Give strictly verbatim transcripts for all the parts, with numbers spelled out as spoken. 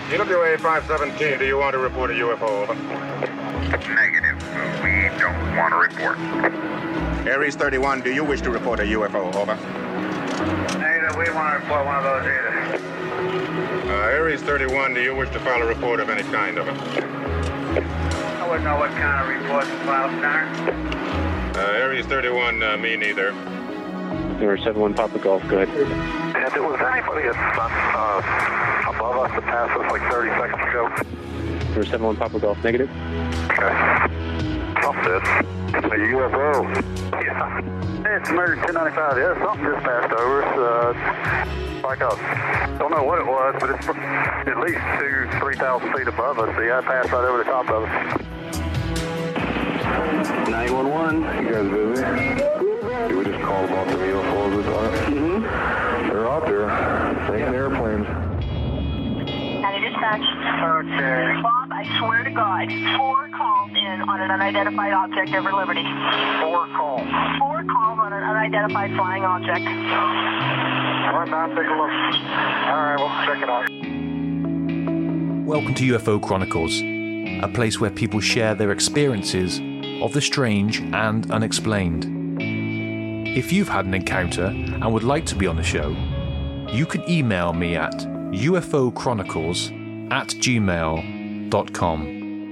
E W A five seventeen, do you want to report a U F O? Over. Negative. We don't want to report. Aries thirty-one, do you wish to report a U F O? Over. Negative. We want to report one of those either. Uh, Aries thirty-one, do you wish to file a report of any kind? Over. I wouldn't know what kind of report to file, sir. Uh, Aries thirty-one, uh, me neither. Zero seven one Papa Golf, go ahead. And there was anybody at, uh, above us that passed us like thirty seconds ago? Zero seven one Papa Golf, negative. Okay. Something. A U F O. Yeah. It's American ten ninety-five. Yeah, something just passed over us. Uh, like a, don't know what it was, but it's at least two, three thousand feet above us. Yeah, it passed right over the top of us. nine one one, you guys busy? We just called about the U F Os this time. Mm-hmm. They're out there, taking airplanes. County Dispatch. Okay. Bob, I swear to God, four calls in on an unidentified object over Liberty. Four calls. Four calls on an unidentified flying object. All right, now take a look. All right, we'll check it out. Welcome to U F O Chronicles, a place where people share their experiences of the strange and unexplained. If you've had an encounter and would like to be on the show, you can email me at ufochronicles at gmail dot com.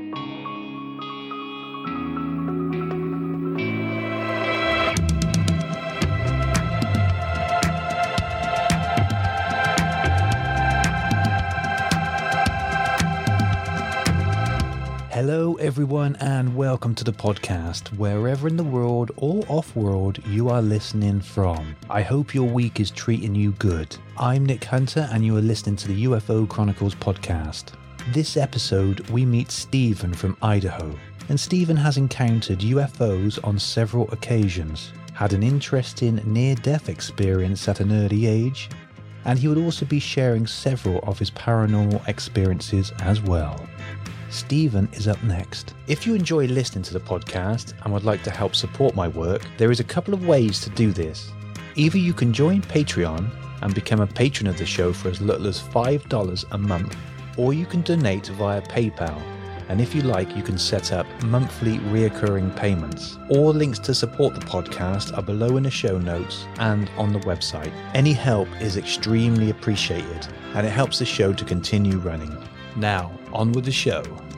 Hello everyone and welcome to the podcast, wherever in the world or off-world you are listening from. I hope your week is treating you good. I'm Nick Hunter and you are listening to the U F O Chronicles podcast. This episode we meet Stephen from Idaho, and Stephen has encountered U F Os on several occasions, had an interesting near-death experience at an early age, and he would also be sharing several of his paranormal experiences as well. Stephen is up next. If you enjoy listening to the podcast and would like to help support my work, there is a couple of ways to do this. Either you can join Patreon and become a patron of the show for as little as five dollars a month, or you can donate via PayPal, and if you like you can set up monthly reoccurring payments. All links to support the podcast are below in the show notes and on the website. Any help is extremely appreciated and it helps the show to continue running. Now, on with the show.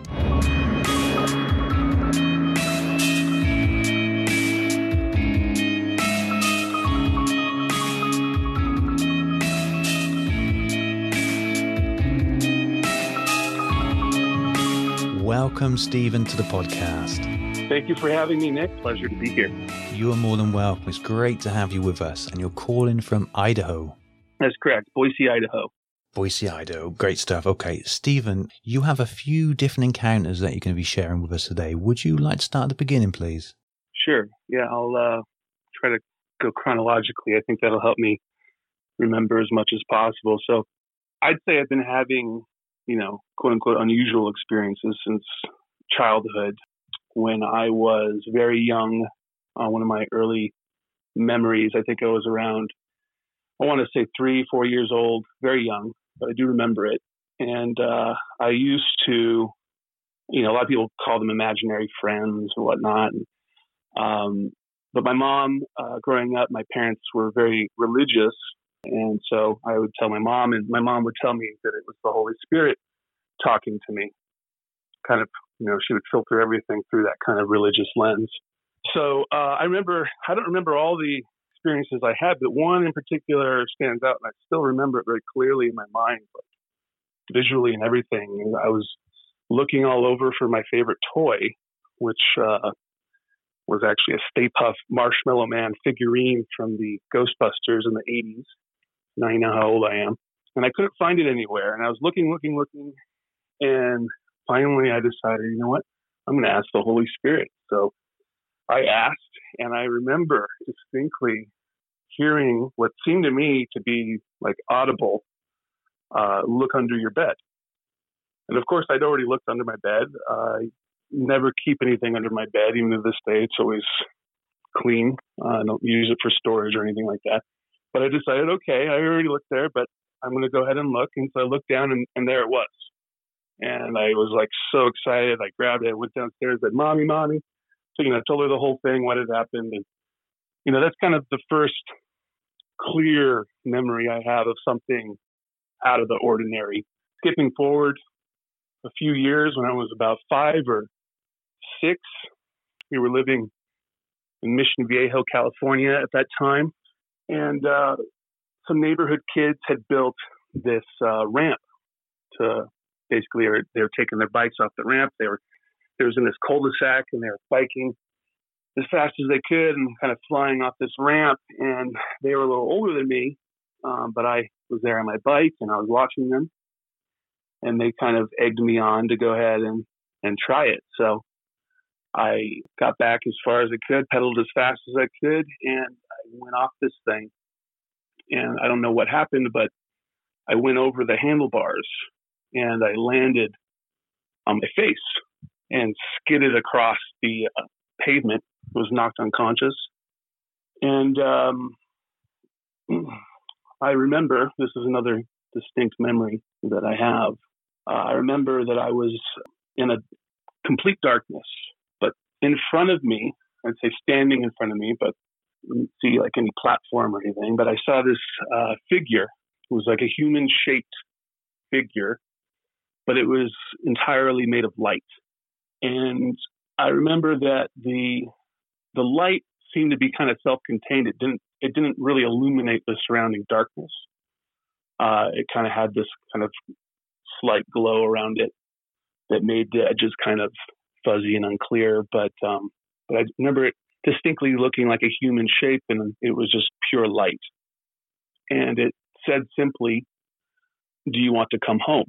Welcome, Stephen, to the podcast. Thank you for having me, Nick. Pleasure to be here. You are more than welcome. It's great to have you with us, and you're calling from Idaho. That's correct. Boise, Idaho. Boise, Idaho. Great stuff. Okay, Stephen, you have a few different encounters that you're going to be sharing with us today. Would you like to start at the beginning, please? Sure. Yeah, I'll uh, try to go chronologically. I think that'll help me remember as much as possible. So I'd say I've been having, you know, quote unquote, unusual experiences since childhood. When I was very young, uh, one of my early memories, I think I was around, I want to say three, four years old, very young, but I do remember it. And uh, I used to, you know, a lot of people call them imaginary friends and whatnot. Um, but my mom, uh, growing up, my parents were very religious. And so I would tell my mom, and my mom would tell me that it was the Holy Spirit talking to me. Kind of, you know, she would filter everything through that kind of religious lens. So uh, I remember, I don't remember all the experiences I had, but one in particular stands out, and I still remember it very clearly in my mind, like visually and everything. I was looking all over for my favorite toy, which uh, was actually a Stay Puft Marshmallow Man figurine from the Ghostbusters in the eighties. Now you know how old I am. And I couldn't find it anywhere. And I was looking, looking, looking. And finally I decided, you know what? I'm going to ask the Holy Spirit. So I asked, and I remember distinctly hearing what seemed to me to be like audible, uh, look under your bed. And of course, I'd already looked under my bed. Uh, I never keep anything under my bed. Even to this day, it's always clean. Uh, I don't use it for storage or anything like that. But I decided, okay, I already looked there, but I'm going to go ahead and look. And so I looked down, and, and there it was. And I was like so excited. I grabbed it, went downstairs, said, "Mommy, Mommy." So, you know, I told her the whole thing, what had happened. And, you know, that's kind of the first clear memory I have of something out of the ordinary. Skipping forward a few years, when I was about five or six, we were living in Mission Viejo, California at that time. And uh, some neighborhood kids had built this uh, ramp to basically, they were taking their bikes off the ramp. They were, it was in this cul-de-sac, and they were biking as fast as they could and kind of flying off this ramp. And they were a little older than me, um, but I was there on my bike and I was watching them, and they kind of egged me on to go ahead and, and try it. So I got back as far as I could, pedaled as fast as I could, and I went off this thing. And I don't know what happened, but I went over the handlebars and I landed on my face and skidded across the uh, pavement, was knocked unconscious. And um, I remember, this is another distinct memory that I have. Uh, I remember that I was in a complete darkness, but in front of me, I'd say standing in front of me, but I didn't see like any platform or anything, but I saw this uh, figure. It was like a human-shaped figure, but it was entirely made of light. And I remember that the the light seemed to be kind of self-contained. It didn't it didn't really illuminate the surrounding darkness. Uh, it kind of had this kind of slight glow around it that made the edges kind of fuzzy and unclear. But um, but I remember it distinctly looking like a human shape, and it was just pure light. And it said simply, "Do you want to come home?"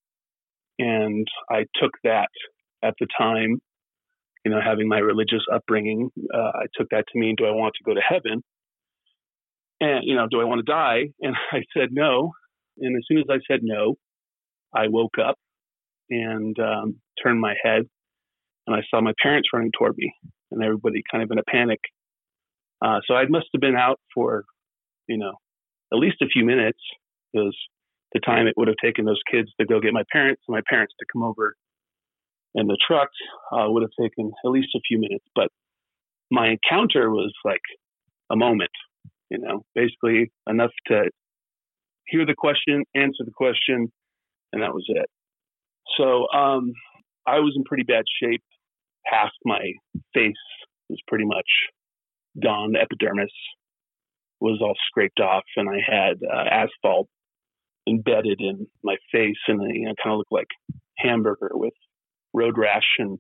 And I took that at the time, you know, having my religious upbringing, uh, I took that to mean, do I want to go to heaven? And, you know, do I want to die? And I said no. And as soon as I said no, I woke up and um, turned my head, and I saw my parents running toward me, and everybody kind of in a panic. Uh, so I must have been out for, you know, at least a few minutes, because the time it would have taken those kids to go get my parents and my parents to come over in the truck uh, would have taken at least a few minutes. But my encounter was like a moment, you know, basically enough to hear the question, answer the question, and that was it. So um, I was in pretty bad shape. Half my face was pretty much gone. The epidermis was all scraped off, and I had uh, asphalt embedded in my face, and it, you know, kind of looked like hamburger with road rash. And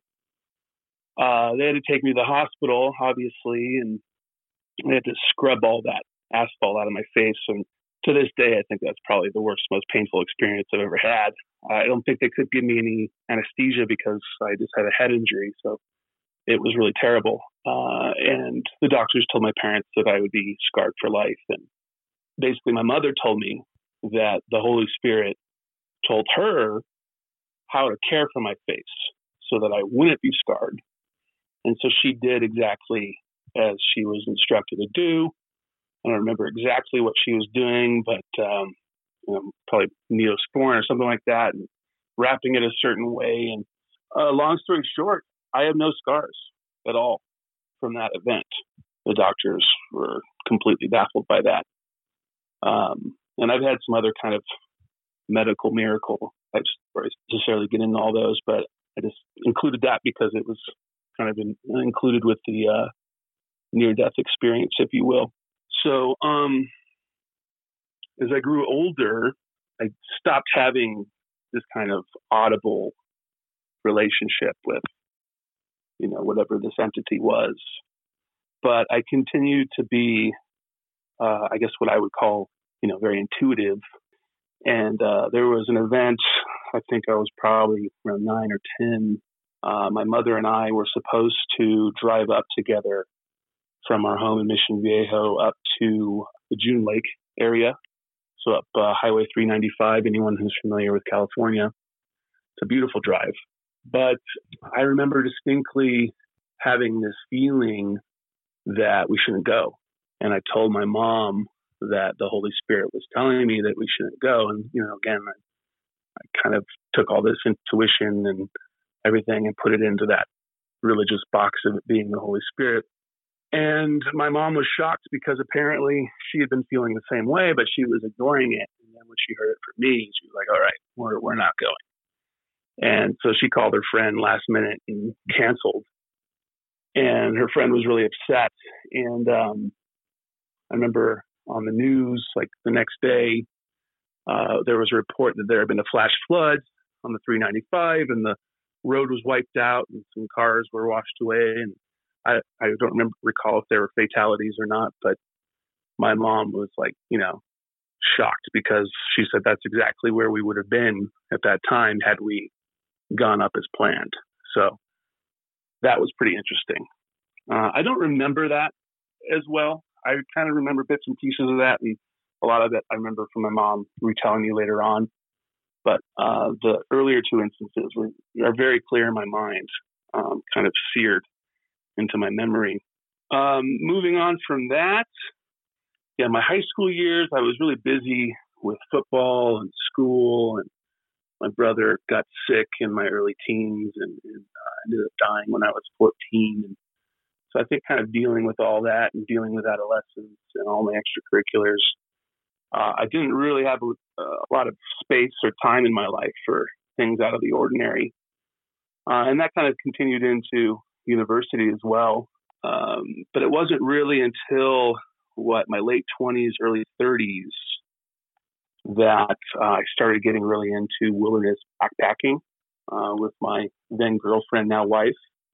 uh, they had to take me to the hospital, obviously, and they had to scrub all that asphalt out of my face. And to this day, I think that's probably the worst, most painful experience I've ever had. I don't think they could give me any anesthesia because I just had a head injury. So it was really terrible. Uh, and the doctors told my parents that I would be scarred for life. And basically my mother told me that the Holy Spirit told her how to care for my face so that I wouldn't be scarred. And so she did exactly as she was instructed to do. I don't remember exactly what she was doing, but um, you know, probably Neosporin or something like that, and wrapping it a certain way. And uh, long story short, I have no scars at all from that event. The doctors were completely baffled by that. Um, and I've had some other kind of medical miracle type stories. Necessarily get into all those, but I just included that because it was kind of in, included with the uh, near-death experience, if you will. So um, as I grew older, I stopped having this kind of audible relationship with, you know, whatever this entity was. But I continued to be, uh, I guess what I would call, you know, very intuitive. And uh, there was an event, I think I was probably around nine or ten. Uh, my mother and I were supposed to drive up together from our home in Mission Viejo up to the June Lake area. So up uh, Highway three ninety-five, anyone who's familiar with California, it's a beautiful drive. But I remember distinctly having this feeling that we shouldn't go. And I told my mom that the Holy Spirit was telling me that we shouldn't go. And, you know, again, I, I kind of took all this intuition and everything and put it into that religious box of it being the Holy Spirit. And my mom was shocked because apparently she had been feeling the same way, but she was ignoring it. And then when she heard it from me, she was like, all right, we're, we're not going. And so she called her friend last minute and canceled. And her friend was really upset. And um, I remember on the news, like the next day, uh, there was a report that there had been a flash flood on the three ninety-five and the road was wiped out and some cars were washed away. And I, I don't remember recall if there were fatalities or not, but my mom was like, you know, shocked because she said that's exactly where we would have been at that time had we gone up as planned. So that was pretty interesting. Uh, I don't remember that as well. I kind of remember bits and pieces of that, and a lot of it I remember from my mom retelling me later on. But uh, the earlier two instances were are very clear in my mind, um, kind of seared into my memory. Um, moving on from that, yeah, my high school years, I was really busy with football and school, and my brother got sick in my early teens and, and uh, ended up dying when I was fourteen. And so I think kind of dealing with all that and dealing with adolescence and all my extracurriculars, uh, I didn't really have a, a lot of space or time in my life for things out of the ordinary. Uh, and that kind of continued into university as well. Um, but it wasn't really until what my late twenties, early thirties that uh, I started getting really into wilderness backpacking uh, with my then girlfriend, now wife.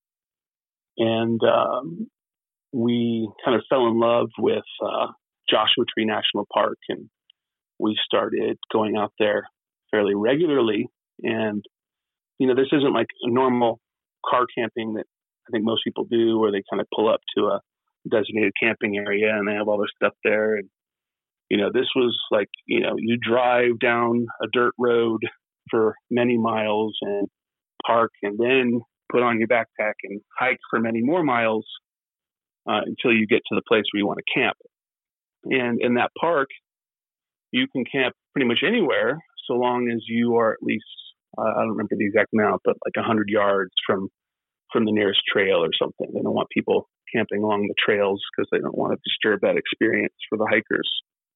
And um, we kind of fell in love with uh, Joshua Tree National Park, and we started going out there fairly regularly. And, you know, this isn't like a normal car camping that I think most people do, where they kind of pull up to a designated camping area and they have all their stuff there. And, you know, this was like, you know, you drive down a dirt road for many miles and park and then put on your backpack and hike for many more miles uh, until you get to the place where you want to camp. And in that park, you can camp pretty much anywhere so long as you are at least, uh, I don't remember the exact amount, but like one hundred yards from from the nearest trail or something. They don't want people camping along the trails because they don't want to disturb that experience for the hikers.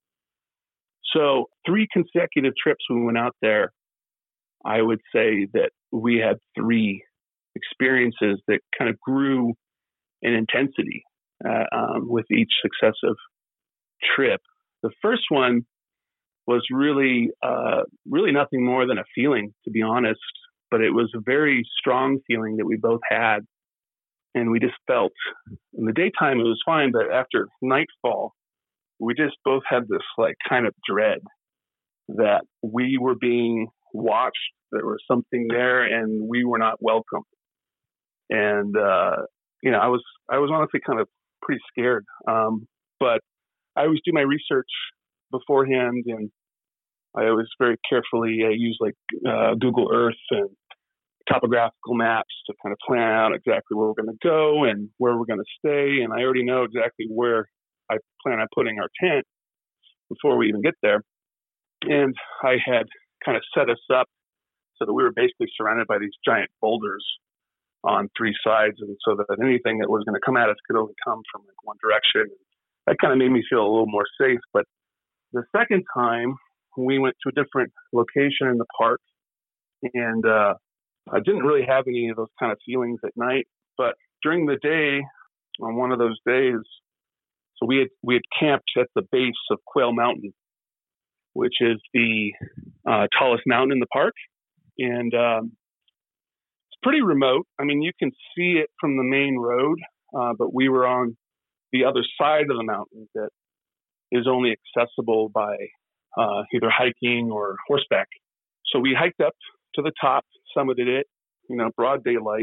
So three consecutive trips we went out there, I would say that we had three experiences that kind of grew in intensity uh, um, with each successive trip. The first one was really, uh, really nothing more than a feeling, to be honest, but it was a very strong feeling that we both had. And we just felt in the daytime it was fine, but after nightfall, we just both had this like kind of dread that we were being watched. There was something there and we were not welcome. And, uh, you know, I was, I was honestly kind of pretty scared. Um, but I always do my research beforehand, and I always very carefully uh, use like uh, Google Earth and topographical maps to kind of plan out exactly where we're going to go and where we're going to stay. And I already know exactly where I plan on putting our tent before we even get there. And I had kind of set us up so that we were basically surrounded by these giant boulders on three sides. And so that anything that was going to come at us could only come from like one direction. That kind of made me feel a little more safe. But the second time we went to a different location in the park, and uh, I didn't really have any of those kind of feelings at night. But during the day, on one of those days, so we had we had camped at the base of Quail Mountain, which is the uh, tallest mountain in the park, and um, it's pretty remote. I mean, you can see it from the main road, uh, but we were on the other side of the mountain that is only accessible by uh, either hiking or horseback. So we hiked up to the top, summited it, you know, broad daylight,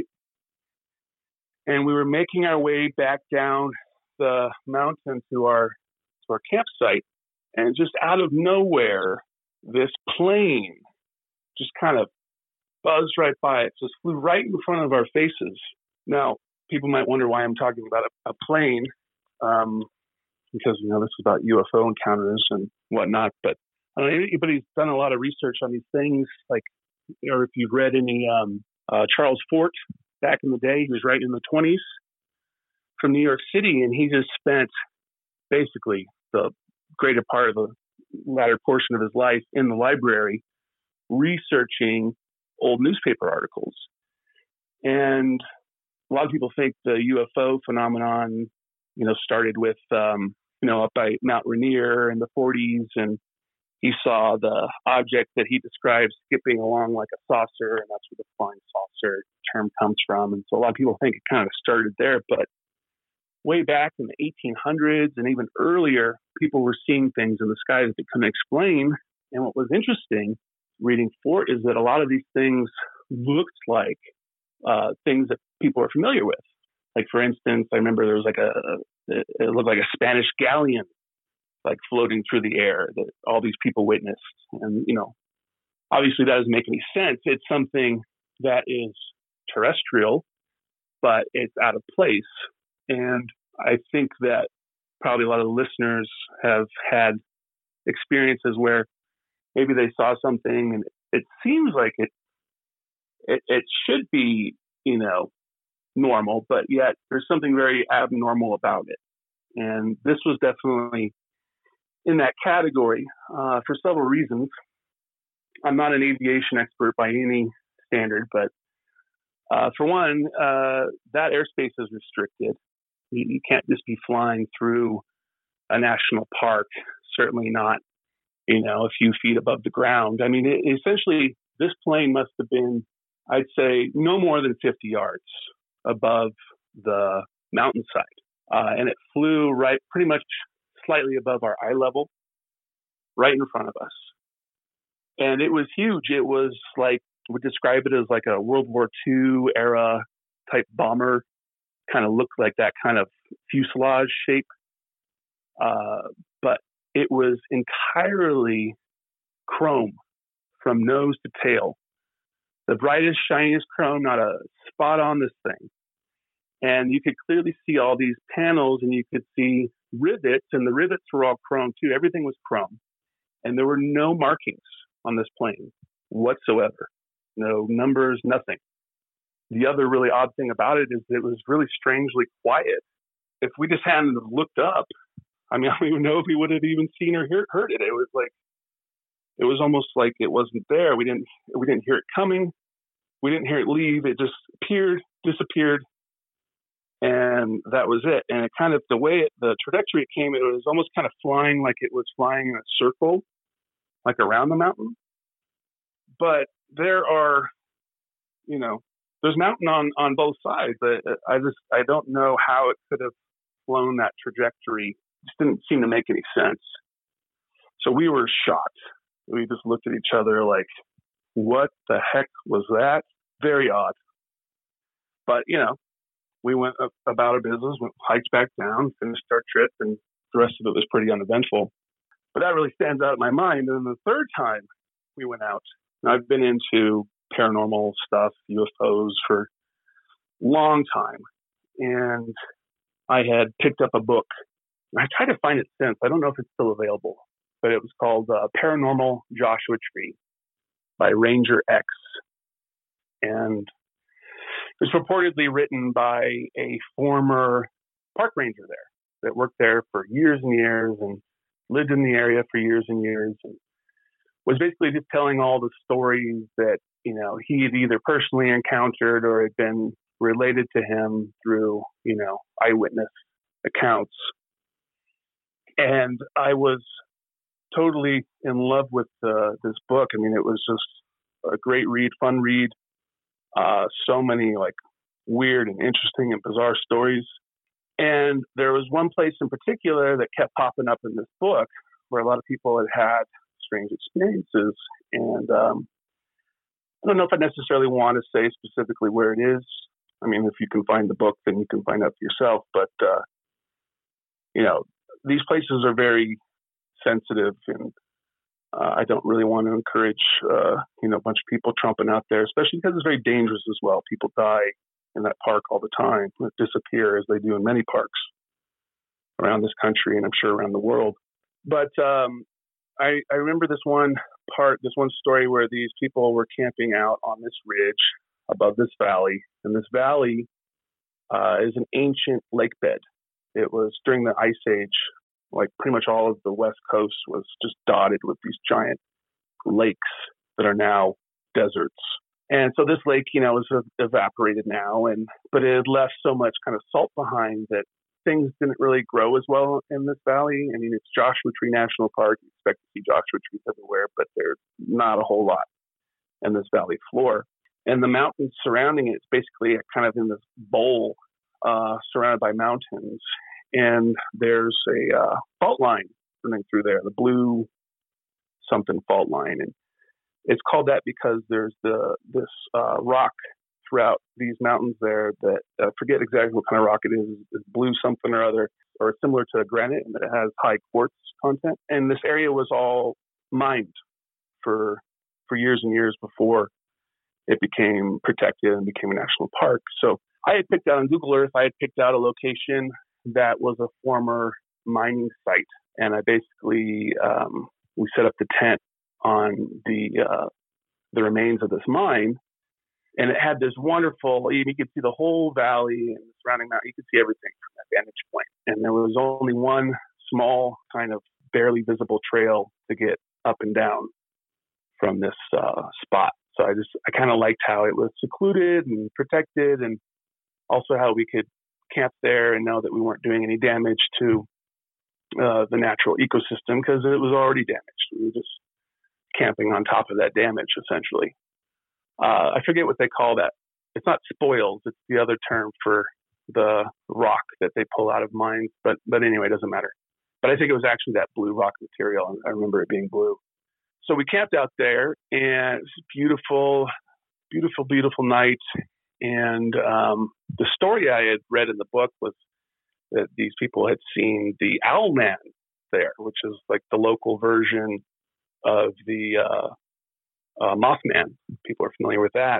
and we were making our way back down the mountain to our to our campsite, and just out of nowhere, this plane just kind of buzzed right by it, just flew right in front of our faces. Now, people might wonder why I'm talking about a, a plane, um, because you know this is about U F O encounters and whatnot. But I don't know, anybody's done a lot of research on these things, like or if you've read any um, uh, Charles Fort back in the day, he was writing in the twenties from New York City, and he just spent basically the greater part of the latter portion of his life in the library researching old newspaper articles. And a lot of people think the U F O phenomenon, you know, started with, um, you know, up by Mount Rainier in the forties, and he saw the object that he describes skipping along like a saucer, and that's where the flying saucer term comes from. And so a lot of people think it kind of started there, but way back in the eighteen hundreds and even earlier, people were seeing things in the sky that they couldn't explain. And what was interesting reading Fort is that a lot of these things looked like uh, things that people are familiar with. Like, for instance, I remember there was like a, it looked like a Spanish galleon, like floating through the air that all these people witnessed. And, you know, obviously that doesn't make any sense. It's something that is terrestrial, but it's out of place. And I think that probably a lot of listeners have had experiences where maybe they saw something and it seems like it, it, it should be, you know, normal, but yet there's something very abnormal about it. And this was definitely in that category uh, for several reasons. I'm not an aviation expert by any standard, but uh, for one, uh, that airspace is restricted. You, you can't just be flying through a national park, certainly not, you know, a few feet above the ground. I mean, it, essentially, this plane must have been, I'd say, no more than fifty yards above the mountainside. Uh, and it flew right pretty much slightly above our eye level, right in front of us. And it was huge. It was like, would describe it as like a World War Two era type bomber, kind of looked like that kind of fuselage shape. Uh, but it was entirely chrome from nose to tail. The brightest, shiniest chrome, not a spot on this thing. And you could clearly see all these panels, and you could see rivets, and the rivets were all chrome too. Everything was chrome. And there were no markings on this plane whatsoever. No numbers, nothing. The other really odd thing about it is that it was really strangely quiet. If we just hadn't looked up, I mean, I don't even know if we would have even seen or hear, heard it. It was like, it was almost like it wasn't there. We didn't, we didn't hear it coming. We didn't hear it leave. It just appeared, disappeared. And that was it. And it kind of, the way it, the trajectory it came, it was almost kind of flying like it was flying in a circle, like around the mountain. But there are, you know, there's mountain on, on both sides. But I just, I don't know how it could have flown that trajectory. It just didn't seem to make any sense. So we were shocked. We just looked at each other like, what the heck was that? Very odd. But, you know, we went about our business, went hiked back down, finished our trip, and the rest of it was pretty uneventful. But that really stands out in my mind. And then the third time we went out, and I've been into paranormal stuff, U F Os, for a long time. And I had picked up a book. And I tried to find it since. I don't know if it's still available, but it was called uh, Paranormal Joshua Tree by Ranger X. And it was purportedly written by a former park ranger there that worked there for years and years and lived in the area for years and years, and was basically just telling all the stories that, you know, he had either personally encountered or had been related to him through, you know, eyewitness accounts. And I was totally in love with uh, this book. I mean, it was just a great read, fun read. Uh, so many like weird and interesting and bizarre stories. And there was one place in particular that kept popping up in this book where a lot of people had had strange experiences. And um, I don't know if I necessarily want to say specifically where it is. I mean, if you can find the book, then you can find out for yourself. But, uh, you know, these places are very sensitive, and uh, I don't really want to encourage, uh, you know, a bunch of people trumping out there, especially because it's very dangerous as well. People die in that park all the time, disappear as they do in many parks around this country, and I'm sure around the world. But um, I, I remember this one part, there's one story where these people were camping out on this ridge above this valley. And this valley uh, is an ancient lake bed. It was during the Ice Age, like pretty much all of the West Coast was just dotted with these giant lakes that are now deserts. And so this lake, you know, is evaporated now, and but it had left so much kind of salt behind that things didn't really grow as well in this valley. I mean, it's Joshua Tree National Park. You expect to see Joshua trees everywhere, but there's not a whole lot in this valley floor. And the mountains surrounding it, it's basically kind of in this bowl uh, surrounded by mountains. And there's a uh, fault line running through there, the blue something fault line. And it's called that because there's the this uh, rock throughout these mountains there that I uh, forget exactly what kind of rock it is. It's blue something or other, or similar to granite, and it has high quartz content. And this area was all mined for for years and years before it became protected and became a national park. So I had picked out on Google Earth, I had picked out a location that was a former mining site, and I basically um, we set up the tent on the uh, the remains of this mine, and it had this wonderful. You could see the whole valley and the surrounding mountain. You could see everything from that vantage point. And there was only one small, kind of barely visible trail to get up and down from this uh, spot. So I just I kind of liked how it was secluded and protected, and also how we could camp there and know that we weren't doing any damage to uh, the natural ecosystem because it was already damaged. We were just camping on top of that damage, essentially. Uh, I forget what they call that. It's not spoils. It's the other term for the rock that they pull out of mines. But but anyway, it doesn't matter. But I think it was actually that blue rock material. I remember it being blue. So we camped out there, and it was a beautiful, beautiful, beautiful night. And um, the story I had read in the book was that these people had seen the Owl Man there, which is like the local version of the uh, uh, Mothman. People are familiar with that.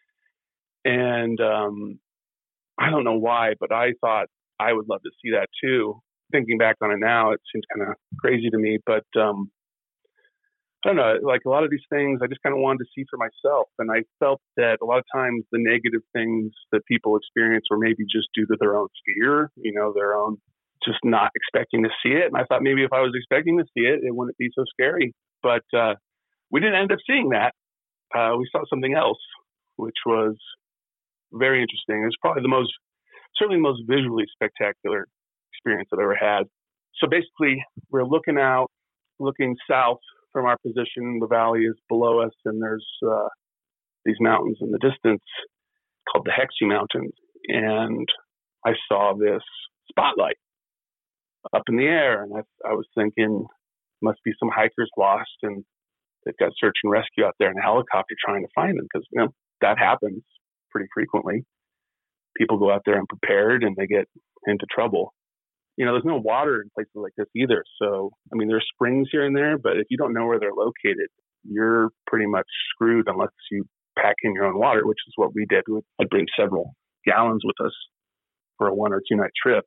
And um, I don't know why, but I thought I would love to see that too. Thinking back on it now, it seems kind of crazy to me, but um, I don't know, like a lot of these things I just kind of wanted to see for myself. And I felt that a lot of times the negative things that people experience were maybe just due to their own fear, you know, their own just not expecting to see it. And I thought maybe if I was expecting to see it, it wouldn't be so scary. But uh, we didn't end up seeing that. Uh, we saw something else, which was very interesting. It was probably the most, certainly the most visually spectacular experience I've ever had. So basically, we're looking out, looking south from our position. The valley is below us, and there's uh, these mountains in the distance called the Hexie Mountains. And I saw this spotlight up in the air, and I, I was thinking, must be some hikers lost, and they've got search and rescue out there in a helicopter trying to find them, because you know that happens pretty frequently. People go out there unprepared, and they get into trouble. You know, there's no water in places like this either. So, I mean, there's springs here and there, but if you don't know where they're located, you're pretty much screwed unless you pack in your own water, which is what we did. I'd bring several gallons with us for a one or two night trip.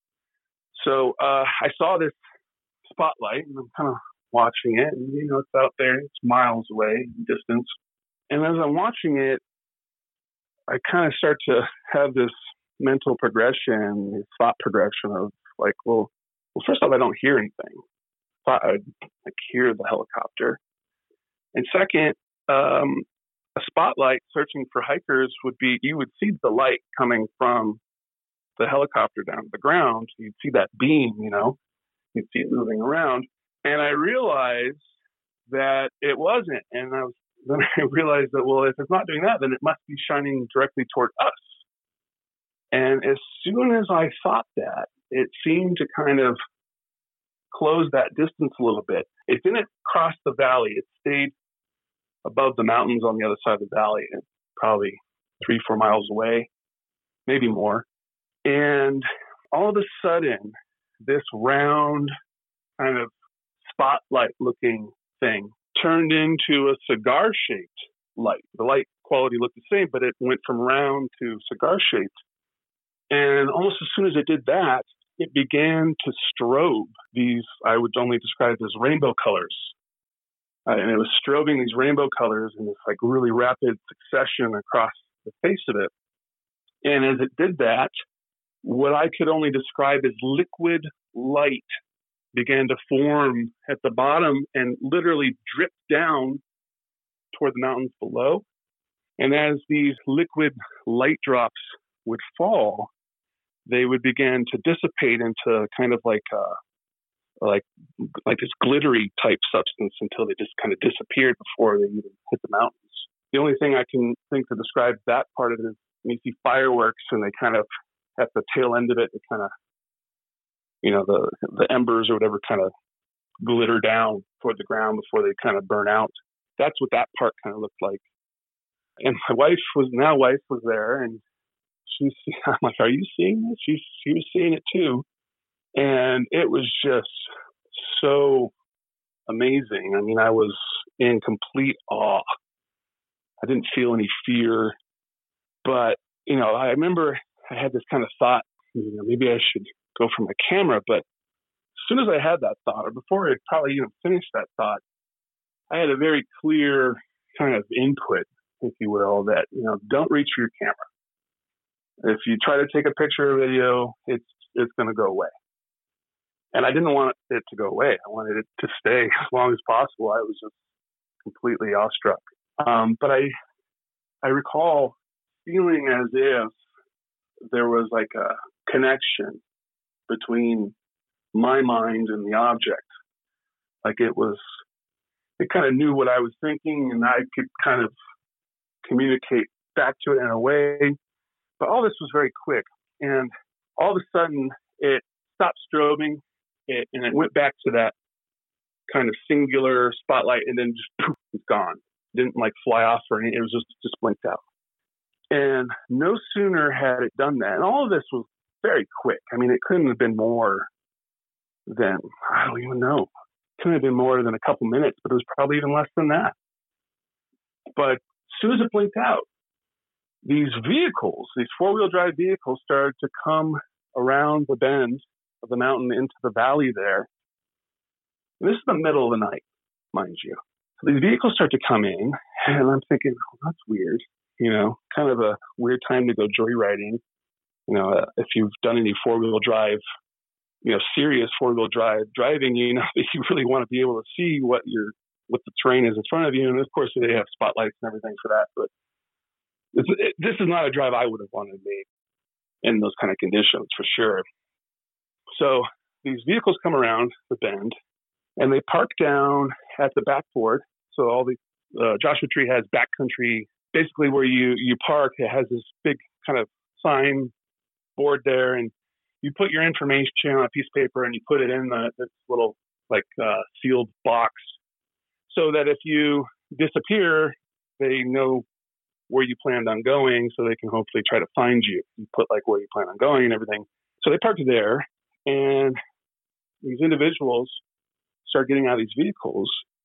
So uh, I saw this spotlight, and I'm kind of watching it, and, you know, it's out there. It's miles away in distance. And as I'm watching it, I kind of start to have this mental progression, this thought progression of like, well, well, first off, I don't hear anything. I thought I'd like hear the helicopter. And second, um, a spotlight searching for hikers would be, you would see the light coming from the helicopter down to the ground. You'd see that beam, you know, you'd see it moving around. And I realized that it wasn't. And I was, then I realized that, well, if it's not doing that, then it must be shining directly toward us. And as soon as I thought that, it seemed to kind of close that distance a little bit. It didn't cross the valley. It stayed above the mountains on the other side of the valley, probably three, four miles away, maybe more. And all of a sudden, this round kind of spotlight-looking thing turned into a cigar-shaped light. The light quality looked the same, but it went from round to cigar-shaped. And almost as soon as it did that, it began to strobe these, I would only describe as rainbow colors. uh, and it was strobing these rainbow colors in this like really rapid succession across the face of it. And as it did that, what I could only describe as liquid light began to form at the bottom and literally drip down toward the mountains below. And as these liquid light drops would fall, they would begin to dissipate into kind of like a, like like this glittery type substance until they just kind of disappeared before they even hit the mountains. The only thing I can think to describe that part of it is when you see fireworks and they kind of, at the tail end of it, they kind of, you know, the the embers or whatever kind of glitter down toward the ground before they kind of burn out. That's what that part kind of looked like. And my wife was, now wife was there, and she's, I'm like, are you seeing this? She, she was seeing it too. And it was just so amazing. I mean, I was in complete awe. I didn't feel any fear, but, you know, I remember I had this kind of thought, you know, maybe I should go for my camera. But as soon as I had that thought, or before I probably even finished that thought, I had a very clear kind of input, if you will, that, you know, don't reach for your camera. If you try to take a picture or video, it's it's going to go away. And I didn't want it to go away. I wanted it to stay as long as possible. I was just completely awestruck. Um, but I I recall feeling as if there was like a connection between my mind and the object. Like it was, it kind of knew what I was thinking, and I could kind of communicate back to it in a way. But all this was very quick. And all of a sudden, it stopped strobing, it, and it went back to that kind of singular spotlight, and then just poof, it's gone. It didn't like fly off or anything. It was just, just blinked out. And no sooner had it done that, and all of this was very quick. I mean, it couldn't have been more than, I don't even know. It couldn't have been more than a couple minutes, but it was probably even less than that. But as soon as it blinked out, these vehicles, these four-wheel drive vehicles started to come around the bend of the mountain into the valley there. And this is the middle of the night, mind you. So these vehicles start to come in, and I'm thinking, oh, that's weird. You know, kind of a weird time to go joyriding. You know, uh, if you've done any four-wheel drive, you know, serious four-wheel drive driving, you know that you really want to be able to see what your what the terrain is in front of you. And of course, they have spotlights and everything for that. But this, it, this is not a drive I would have wanted to make in those kind of conditions, for sure. So these vehicles come around the bend, and they park down at the backboard. So all the uh, Joshua Tree has backcountry. Basically, where you, you park, it has this big kind of sign board there, and you put your information on a piece of paper and you put it in the, this little like uh, sealed box, so that if you disappear, they know where you planned on going, so they can hopefully try to find you. You put like where you plan on going and everything. So they parked there, and these individuals start getting out of these vehicles,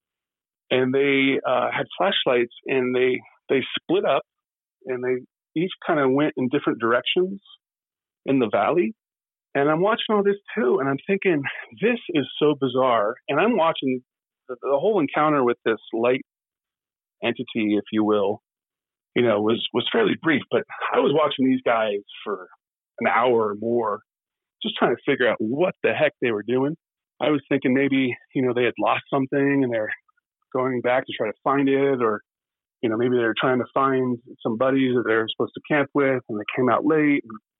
and they uh, had flashlights, and they they split up, and they each kind of went in different directions in the valley. And I'm watching all this too, and I'm thinking, this is so bizarre. And I'm watching the, the whole encounter with this light entity, if you will, you know, was, was fairly brief, but I was watching these guys for an hour or more, just trying to figure out what the heck they were doing. I was thinking maybe, you know, they had lost something and they're going back to try to find it, or, you know, maybe they were trying to find some buddies that they were supposed to camp with and they came out late.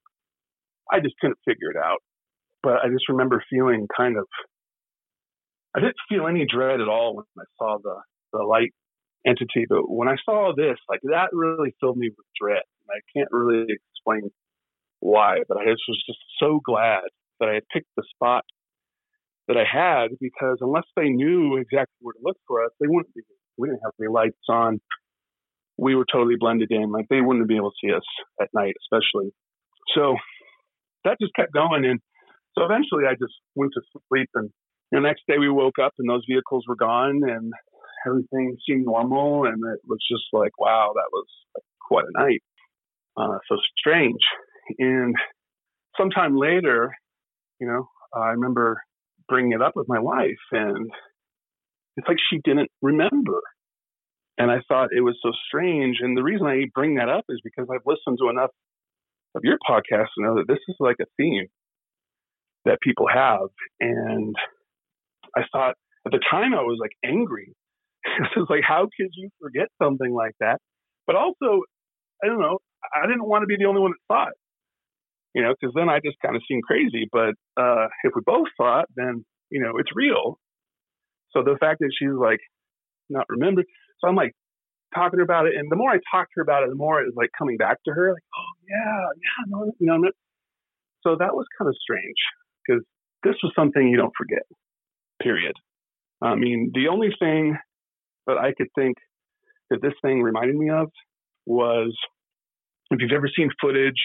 I just couldn't figure it out. But I just remember feeling kind of, I didn't feel any dread at all when I saw the, the light entity. But when I saw this, like that really filled me with dread. And I can't really explain why, but I just was just so glad that I had picked the spot that I had, because unless they knew exactly where to look for us, they wouldn't be. We didn't have any lights on. We were totally blended in. Like they wouldn't be able to see us at night, especially. So that just kept going. And so eventually I just went to sleep, and the next day we woke up and those vehicles were gone and everything seemed normal. And it was just like, wow, that was quite a night. Uh, so strange. And sometime later, you know, I remember bringing it up with my wife, and it's like she didn't remember. And I thought it was so strange. And the reason I bring that up is because I've listened to enough of your podcasts to know that this is like a theme that people have. And I thought at the time I was like angry. It was like, how could you forget something like that? But also, I don't know, I didn't want to be the only one that thought, you know, because then I just kind of seemed crazy. But uh, if we both thought, then, you know, it's real. So the fact that she's like not remembered, so I'm like talking to her about it. And the more I talked to her about it, the more it was like coming back to her, like, oh, yeah, yeah, no, you know. So that was kind of strange because this was something you don't forget, period. I mean, the only thing that I could think that this thing reminded me of was if you've ever seen footage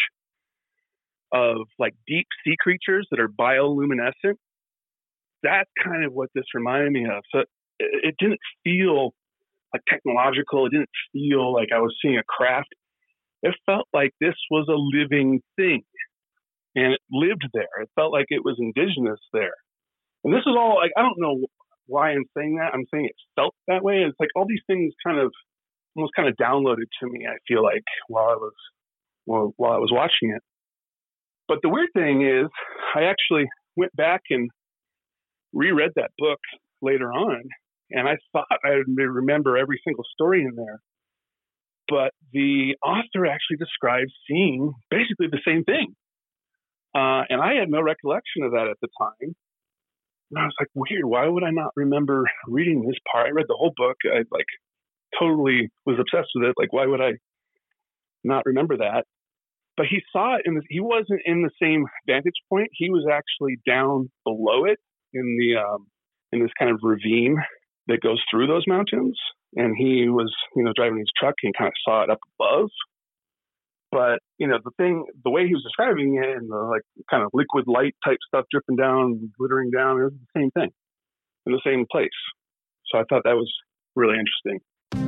of like deep sea creatures that are bioluminescent, that's kind of what this reminded me of. So it, it didn't feel like technological. It didn't feel like I was seeing a craft. It felt like this was a living thing and it lived there. It felt like it was indigenous there. And this is all like, I don't know why I'm saying that. I'm saying it felt that way. It's like all these things kind of almost kind of downloaded to me, I feel like, while I was well, while I was watching it. But the weird thing is I actually went back and reread that book later on, and I thought I would remember every single story in there. But the author actually describes seeing basically the same thing. Uh, and I had no recollection of that at the time. And I was like, weird, why would I not remember reading this part? I read the whole book. I like totally was obsessed with it. Like, why would I not remember that? But he saw it, and he wasn't in the same vantage point. He was actually down below it in the um, in this kind of ravine that goes through those mountains. And he was, you know, driving his truck and kind of saw it up above. But, you know, the thing, the way he was describing it and the like kind of liquid light type stuff dripping down, glittering down, it was the same thing in the same place. So I thought that was really interesting.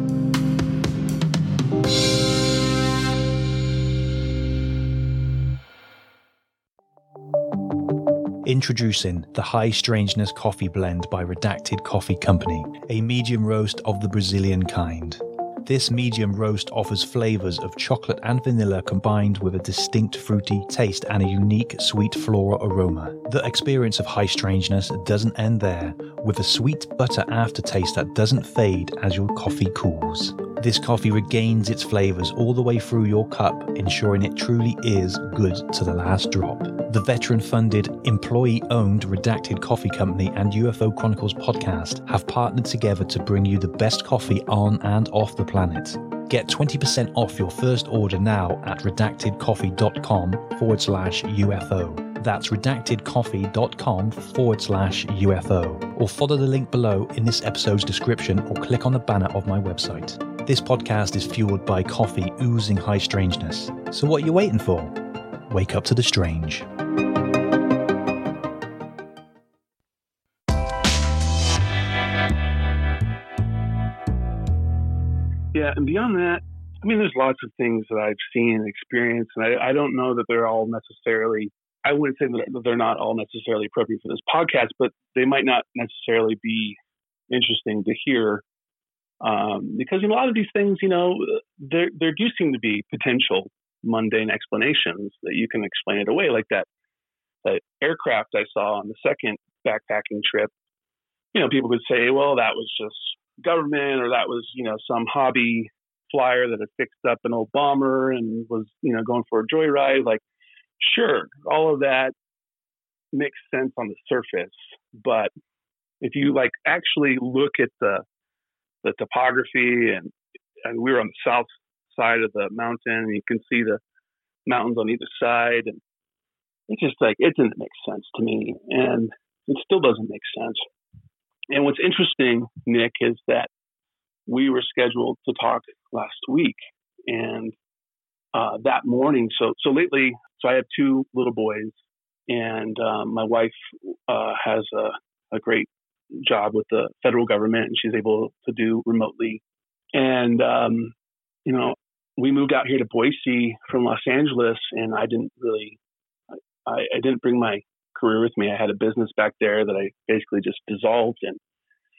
Introducing the High Strangeness Coffee Blend by Redacted Coffee Company, a medium roast of the Brazilian kind. This medium roast offers flavors of chocolate and vanilla combined with a distinct fruity taste and a unique sweet floral aroma. The experience of High Strangeness doesn't end there, with a sweet butter aftertaste that doesn't fade as your coffee cools. This coffee regains its flavors all the way through your cup, ensuring it truly is good to the last drop. The veteran-funded, employee-owned Redacted Coffee Company and U F O Chronicles podcast have partnered together to bring you the best coffee on and off the planet. Get twenty percent off your first order now at redactedcoffee.com forward slash UFO. That's redactedcoffee.com forward slash UFO. Or follow the link below in this episode's description or click on the banner of my website. This podcast is fueled by coffee oozing high strangeness. So what are you waiting for? Wake up to the strange. Yeah, and beyond that, I mean, there's lots of things that I've seen and experienced, and I, I don't know that they're all necessarily, I wouldn't say that they're not all necessarily appropriate for this podcast, but they might not necessarily be interesting to hear. Um, because in a lot of these things, you know, there there do seem to be potential mundane explanations that you can explain it away, like that, that aircraft I saw on the second backpacking trip. You know, people could say, well, that was just government, or that was, you know, some hobby flyer that had fixed up an old bomber and was, you know, going for a joyride. Like, sure, all of that makes sense on the surface, but if you like actually look at the the topography, and and we were on the south side of the mountain, and you can see the mountains on either side, and it's just like, it didn't make sense to me, and it still doesn't make sense. And what's interesting, Nick, is that we were scheduled to talk last week, and uh, that morning, so so lately, so I have two little boys, and um, my wife uh, has a, a great job with the federal government, and she's able to do remotely. And, um, you know, we moved out here to Boise from Los Angeles, and I didn't really, I, I didn't bring my career with me. I had a business back there that I basically just dissolved. And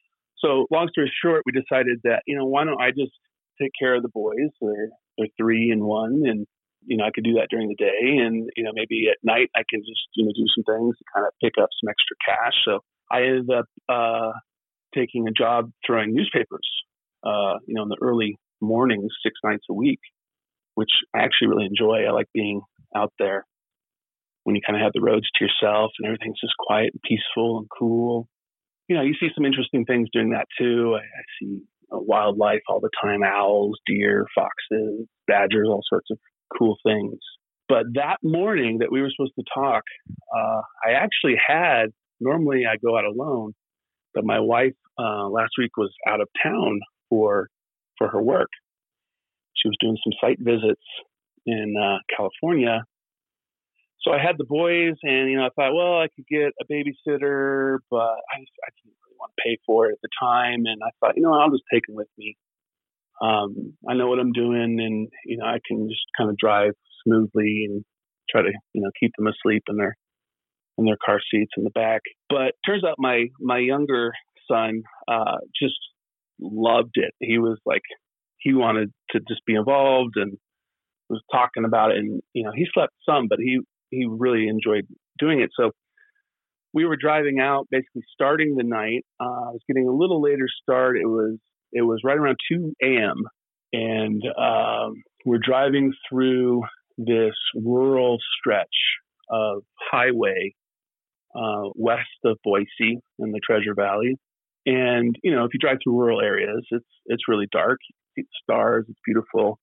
So long story short, we decided that, you know, why don't I just take care of the boys? They're, they're three and one, and, you know, I could do that during the day. And, you know, maybe at night I can just, you know, do some things to kind of pick up some extra cash. So I ended up uh, taking a job throwing newspapers, uh, you know, in the early mornings, six nights a week, which I actually really enjoy. I like being out there when you kind of have the roads to yourself and everything's just quiet and peaceful and cool. You know, you see some interesting things doing that too. I, I see uh, wildlife all the time, owls, deer, foxes, badgers, all sorts of cool things. But that morning that we were supposed to talk, uh, I actually had, normally I go out alone, but my wife uh, last week was out of town for for her work. She was doing some site visits in uh, California. So I had the boys, and, you know, I thought, well, I could get a babysitter, but I, just, I didn't really want to pay for it at the time. And I thought, you know, I'll just take them with me. Um, I know what I'm doing, and, you know, I can just kind of drive smoothly and try to, you know, keep them asleep in their in their car seats in the back. But turns out my my younger son uh, just loved it. He was like, he wanted to just be involved and was talking about it. And, you know, he slept some, but he, he really enjoyed doing it. So we were driving out, basically starting the night. Uh, I was getting a little later start. It was, it was right around two a.m. And um, we're driving through this rural stretch of highway uh, west of Boise in the Treasure Valley. And, you know, if you drive through rural areas, it's, it's really dark. You see the stars. It's beautiful.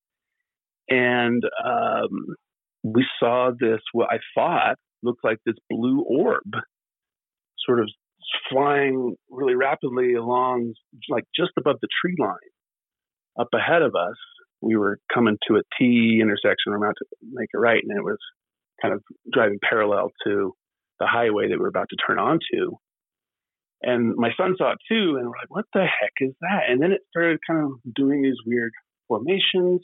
And um, we saw this, what I thought looked like this blue orb sort of flying really rapidly along, like just above the tree line up ahead of us. We were coming to a T intersection. We're about to make a right, and it was kind of driving parallel to the highway that we were about to turn onto. And my son saw it too, and we're like, what the heck is that? And then it started kind of doing these weird formations,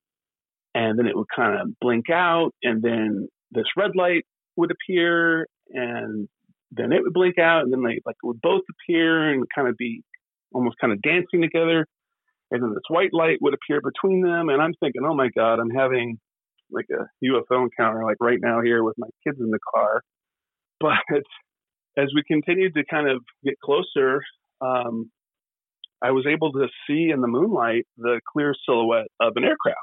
and then it would kind of blink out, and then this red light would appear, and then it would blink out, and then they like would both appear and kind of be almost kind of dancing together. And then this white light would appear between them. And I'm thinking, oh my God, I'm having like a U F O encounter like right now here with my kids in the car. But as we continued to kind of get closer, um, I was able to see in the moonlight the clear silhouette of an aircraft.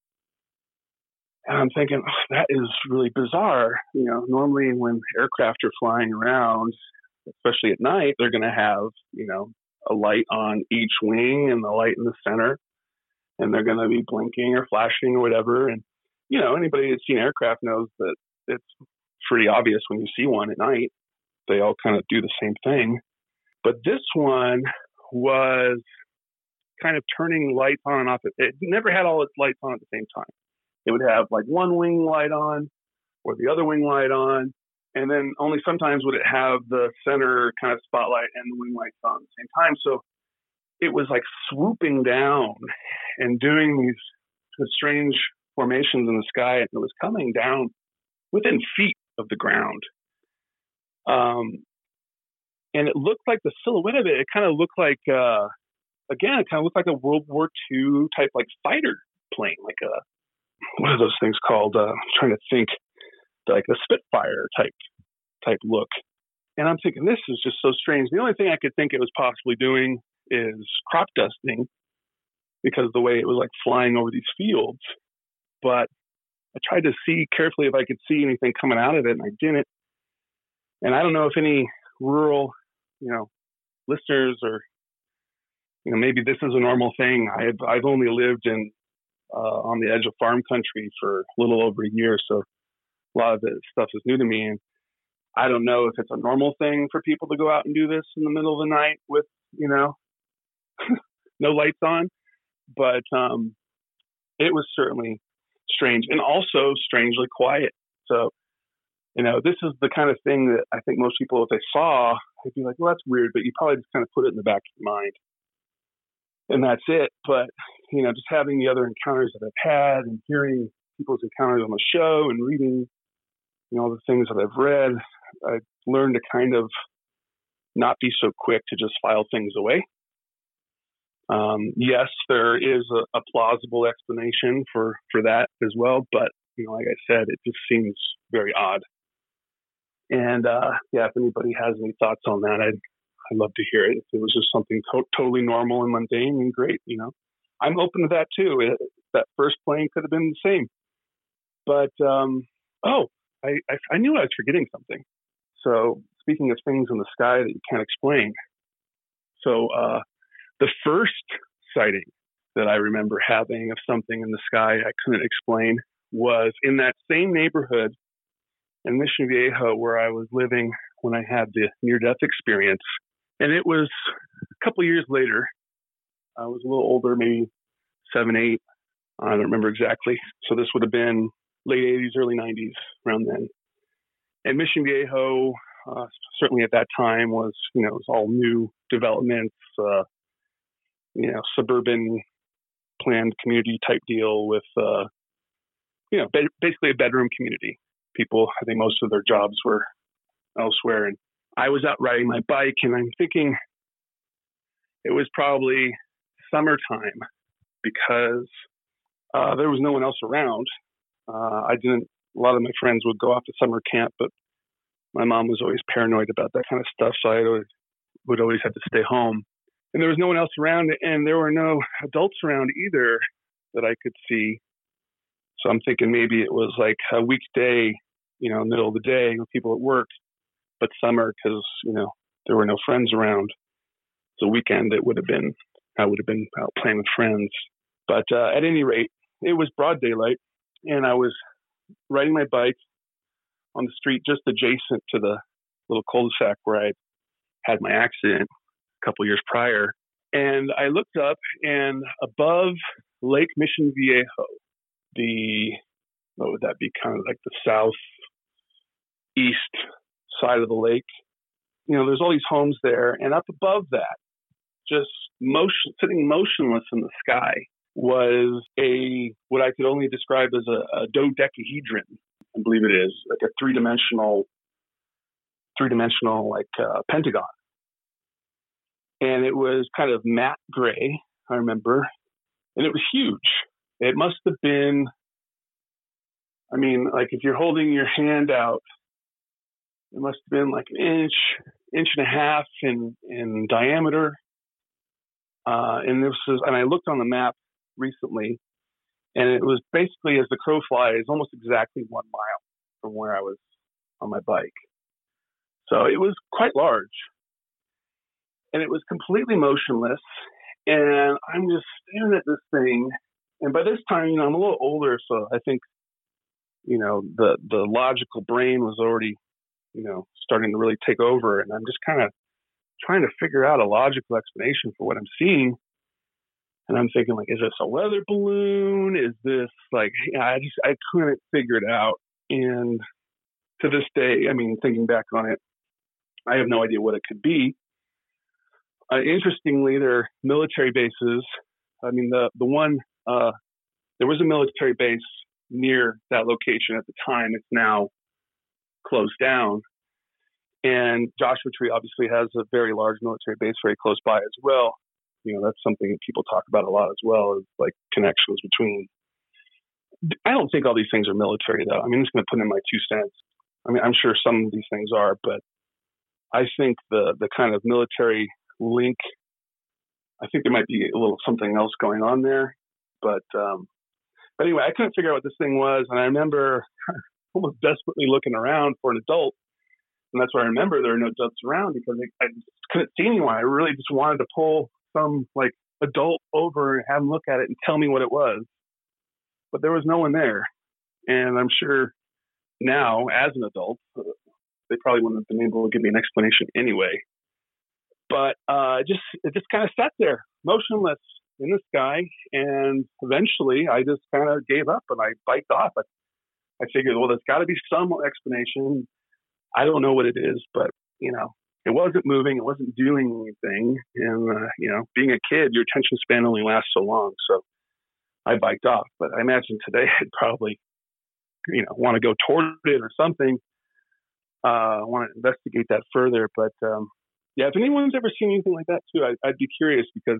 And I'm thinking, oh, that is really bizarre. You know, normally when aircraft are flying around, especially at night, they're going to have, you know, a light on each wing and the light in the center, and they're going to be blinking or flashing or whatever. And, you know, anybody that's seen aircraft knows that it's pretty obvious when you see one at night. They all kind of do the same thing. But this one was kind of turning lights on and off. It never had all its lights on at the same time. It would have like one wing light on or the other wing light on. And then only sometimes would it have the center kind of spotlight and the wing lights on at the same time. So it was like swooping down and doing these strange formations in the sky. And it was coming down within feet of the ground. Um, and it looked like the silhouette of it, it kind of looked like, uh, again, it kind of looked like a World War Two type like fighter plane, like a, what are those things called? Uh, I'm trying to think. Like a Spitfire type type look. And I'm thinking, this is just so strange. The only thing I could think it was possibly doing is crop dusting because of the way it was like flying over these fields. But I tried to see carefully if I could see anything coming out of it, and I didn't. And I don't know if any rural, you know, listeners or, you know, maybe this is a normal thing. I've, I've only lived in uh, on the edge of farm country for a little over a year, so a lot of this stuff is new to me, and I don't know if it's a normal thing for people to go out and do this in the middle of the night with, you know, no lights on, but um, it was certainly strange and also strangely quiet. So, you know, this is the kind of thing that I think most people, if they saw, they'd be like, well, that's weird, but you probably just kind of put it in the back of your mind. And that's it. But, you know, just having the other encounters that I've had and hearing people's encounters on the show and reading, you know, all the things that I've read, I learned to kind of not be so quick to just file things away Um, yes, there is a, a plausible explanation for, for that as well, but you know, like I said, it just seems very odd. And uh, yeah, if anybody has any thoughts on that, I'd I'd love to hear it. If it was just something to- totally normal and mundane, and great, you know, I'm open to that too. It, that first plane could have been the same. But um, oh, I, I I knew I was forgetting something. So speaking of things in the sky that you can't explain, so uh, the first sighting that I remember having of something in the sky I couldn't explain was in that same neighborhood in Mission Viejo where I was living when I had the near-death experience. And it was a couple of years later. I was a little older, maybe seven, eight. I don't remember exactly. So this would have been late eighties, early nineties, around then. And Mission Viejo, uh, certainly at that time, was, you know, it was all new developments, uh, you know, suburban planned community type deal with, uh, you know, ba- basically a bedroom community. People, I think most of their jobs were elsewhere. And I was out riding my bike, and I'm thinking it was probably summertime because uh, there was no one else around. Uh, I didn't, a lot of my friends would go off to summer camp, but my mom was always paranoid about that kind of stuff. So I always, would always have to stay home. And there was no one else around, and there were no adults around either that I could see. So I'm thinking maybe it was like a weekday, you know, middle of the day with people at work, but summer because, you know, there were no friends around. So weekend, it would have been, I would have been out playing with friends. But uh, at any rate, it was broad daylight, and I was riding my bike on the street just adjacent to the little cul-de-sac where I had my accident a couple years prior. And I looked up, and above Lake Mission Viejo, the, what would that be, kind of like the southeast side of the lake, you know, there's all these homes there. And up above that, just motion, sitting motionless in the sky, was a, what I could only describe as a, a dodecahedron, I believe it is, like a three-dimensional, three-dimensional like uh, pentagon. And it was kind of matte gray, I remember, and it was huge. It must have been, I mean, like if you're holding your hand out, it must have been like an inch, inch and a half in, in diameter. Uh, and this was, and I looked on the map recently, and it was basically, as the crow flies, almost exactly one mile from where I was on my bike. So it was quite large, and it was completely motionless. And I'm just staring at this thing. And by this time, you know, I'm a little older, so I think, you know, the, the logical brain was already, you know, starting to really take over. And I'm just kind of trying to figure out a logical explanation for what I'm seeing. And I'm thinking, like, is this a weather balloon? Is this like, you know, I just, I couldn't figure it out. And to this day, I mean, thinking back on it, I have no idea what it could be. Uh, interestingly, there are military bases. I mean, the, the one, uh, there was a military base near that location at the time. It's now closed down. And Joshua Tree obviously has a very large military base very close by as well. You know, that's something that people talk about a lot as well, is like connections between. I don't think all these things are military, though. I mean, I'm just going to put in my two cents. I mean, I'm sure some of these things are, but I think the the kind of military link, I think there might be a little something else going on there. But, um, but anyway, I couldn't figure out what this thing was. And I remember almost desperately looking around for an adult. And that's why I remember there were no adults around, because I, I just couldn't see anyone. I really just wanted to pull some like adult over and have them look at it and tell me what it was. But there was no one there. And I'm sure now, as an adult, uh, they probably wouldn't have been able to give me an explanation anyway. But uh, just it just kind of sat there, motionless in the sky. And eventually, I just kind of gave up and I biked off. I, I figured, well, there's got to be some explanation. I don't know what it is, but, you know, it wasn't moving. It wasn't doing anything. And, uh, you know, being a kid, your attention span only lasts so long. So I biked off. But I imagine today I'd probably, you know, want to go toward it or something. I uh, want to investigate that further. But, um, yeah, if anyone's ever seen anything like that, too, I, I'd be curious, because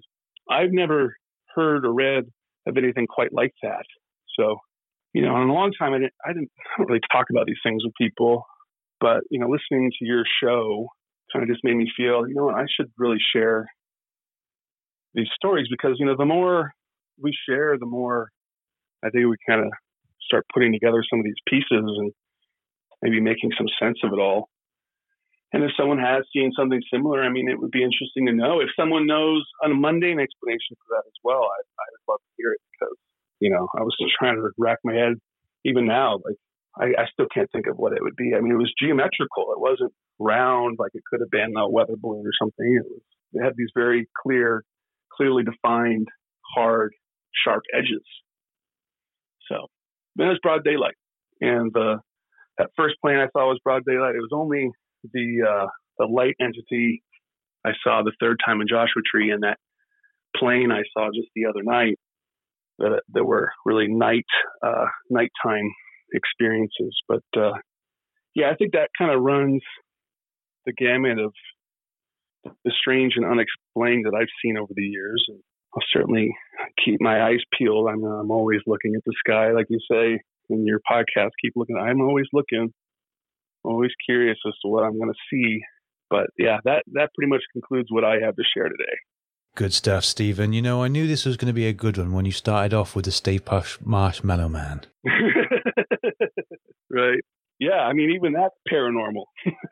I've never heard or read of anything quite like that. So, you know, in a long time, I didn't, I didn't I don't really talk about these things with people, but, you know, listening to your show kind of just made me feel, you know what, I should really share these stories because, you know, the more we share, the more I think we kind of start putting together some of these pieces and maybe making some sense of it all. And if someone has seen something similar, I mean, it would be interesting to know. If someone knows a mundane explanation for that as well, I, I would love to hear it because, you know, I was just trying to rack my head even now. Like, I, I still can't think of what it would be. I mean, it was geometrical. It wasn't round like it could have been a weather balloon or something. It was, it had these very clear, clearly defined, hard, sharp edges. So then it was broad daylight. And uh, that first plane I saw was broad daylight. It was only the uh, the light entity I saw the third time in Joshua Tree and that plane I saw just the other night that, that were really night uh, nighttime experiences. But uh, yeah, I think that kind of runs the gamut of the strange and unexplained that I've seen over the years. And I'll certainly keep my eyes peeled. I'm, I'm always looking at the sky, like you say in your podcast. Keep looking. I'm always looking. Always curious as to what I'm going to see. But yeah, that, that pretty much concludes what I have to share today. Good stuff, Stephen. You know, I knew this was going to be a good one when you started off with the Stay Puft Marshmallow Man. Right. Yeah, I mean, even that's paranormal.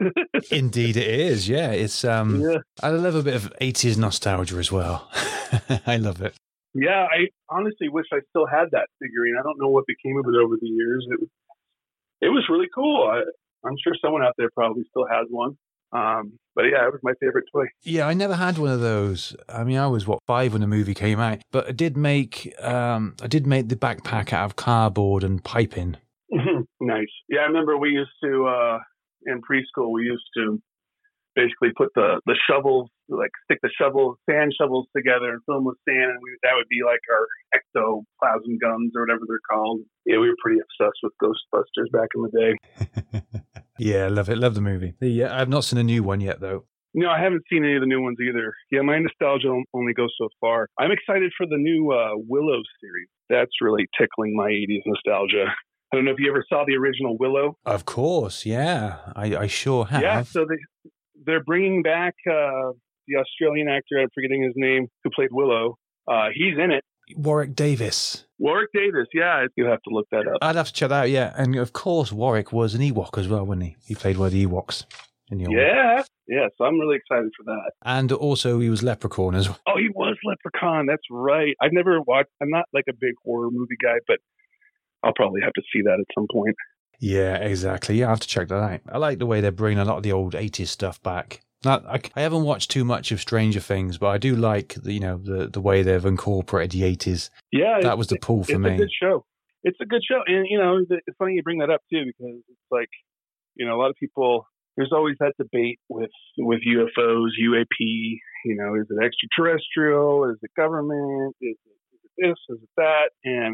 Indeed it is, yeah. It's um, yeah. I love a bit of eighties nostalgia as well. I love it. Yeah, I honestly wish I still had that figurine. I don't know what became of it over the years. It was, it was really cool. I, I'm sure someone out there probably still has one. Um, but yeah, it was my favorite toy. Yeah, I never had one of those. I mean, I was, what, five when the movie came out. But I did make, um, I did make the backpack out of cardboard and piping. Nice. Yeah, I remember we used to, uh, in preschool, we used to basically put the, the shovels, like stick the shovels, sand shovels together and fill them with sand. And we, that would be like our ectoplasm guns or whatever they're called. Yeah, we were pretty obsessed with Ghostbusters back in the day. Yeah, I love it. Love the movie. Yeah, I've not seen a new one yet, though. No, I haven't seen any of the new ones either. Yeah, my nostalgia only goes so far. I'm excited for the new uh, Willow series. That's really tickling my eighties nostalgia. I don't know if you ever saw the original Willow. Of course, yeah. I, I sure have. Yeah, so they, they're bringing back uh, the Australian actor, I'm forgetting his name, who played Willow. Uh, he's in it. Warwick Davis. Warwick Davis, yeah. You'll have to look that up. I'd have to check that out, yeah. And of course, Warwick was an Ewok as well, wasn't he? He played one of the Ewoks. In the old yeah, yeah. So I'm really excited for that. And also, he was Leprechaun as well. Oh, he was Leprechaun. That's right. I've never watched, I'm not like a big horror movie guy, but I'll probably have to see that at some point. Yeah, exactly. Yeah, I have to check that out. I like the way they're bringing a lot of the old eighties stuff back. Not, I, I haven't watched too much of Stranger Things, but I do like the, you know, the, the way they've incorporated the eighties. Yeah, that was the pull for it's me. It's a good show. It's a good show, and you know, it's funny you bring that up too, because it's like, you know, a lot of people. There's always that debate with with U F Os, U A P. You know, is it extraterrestrial? Is it government? Is it, is it this? Is it that? And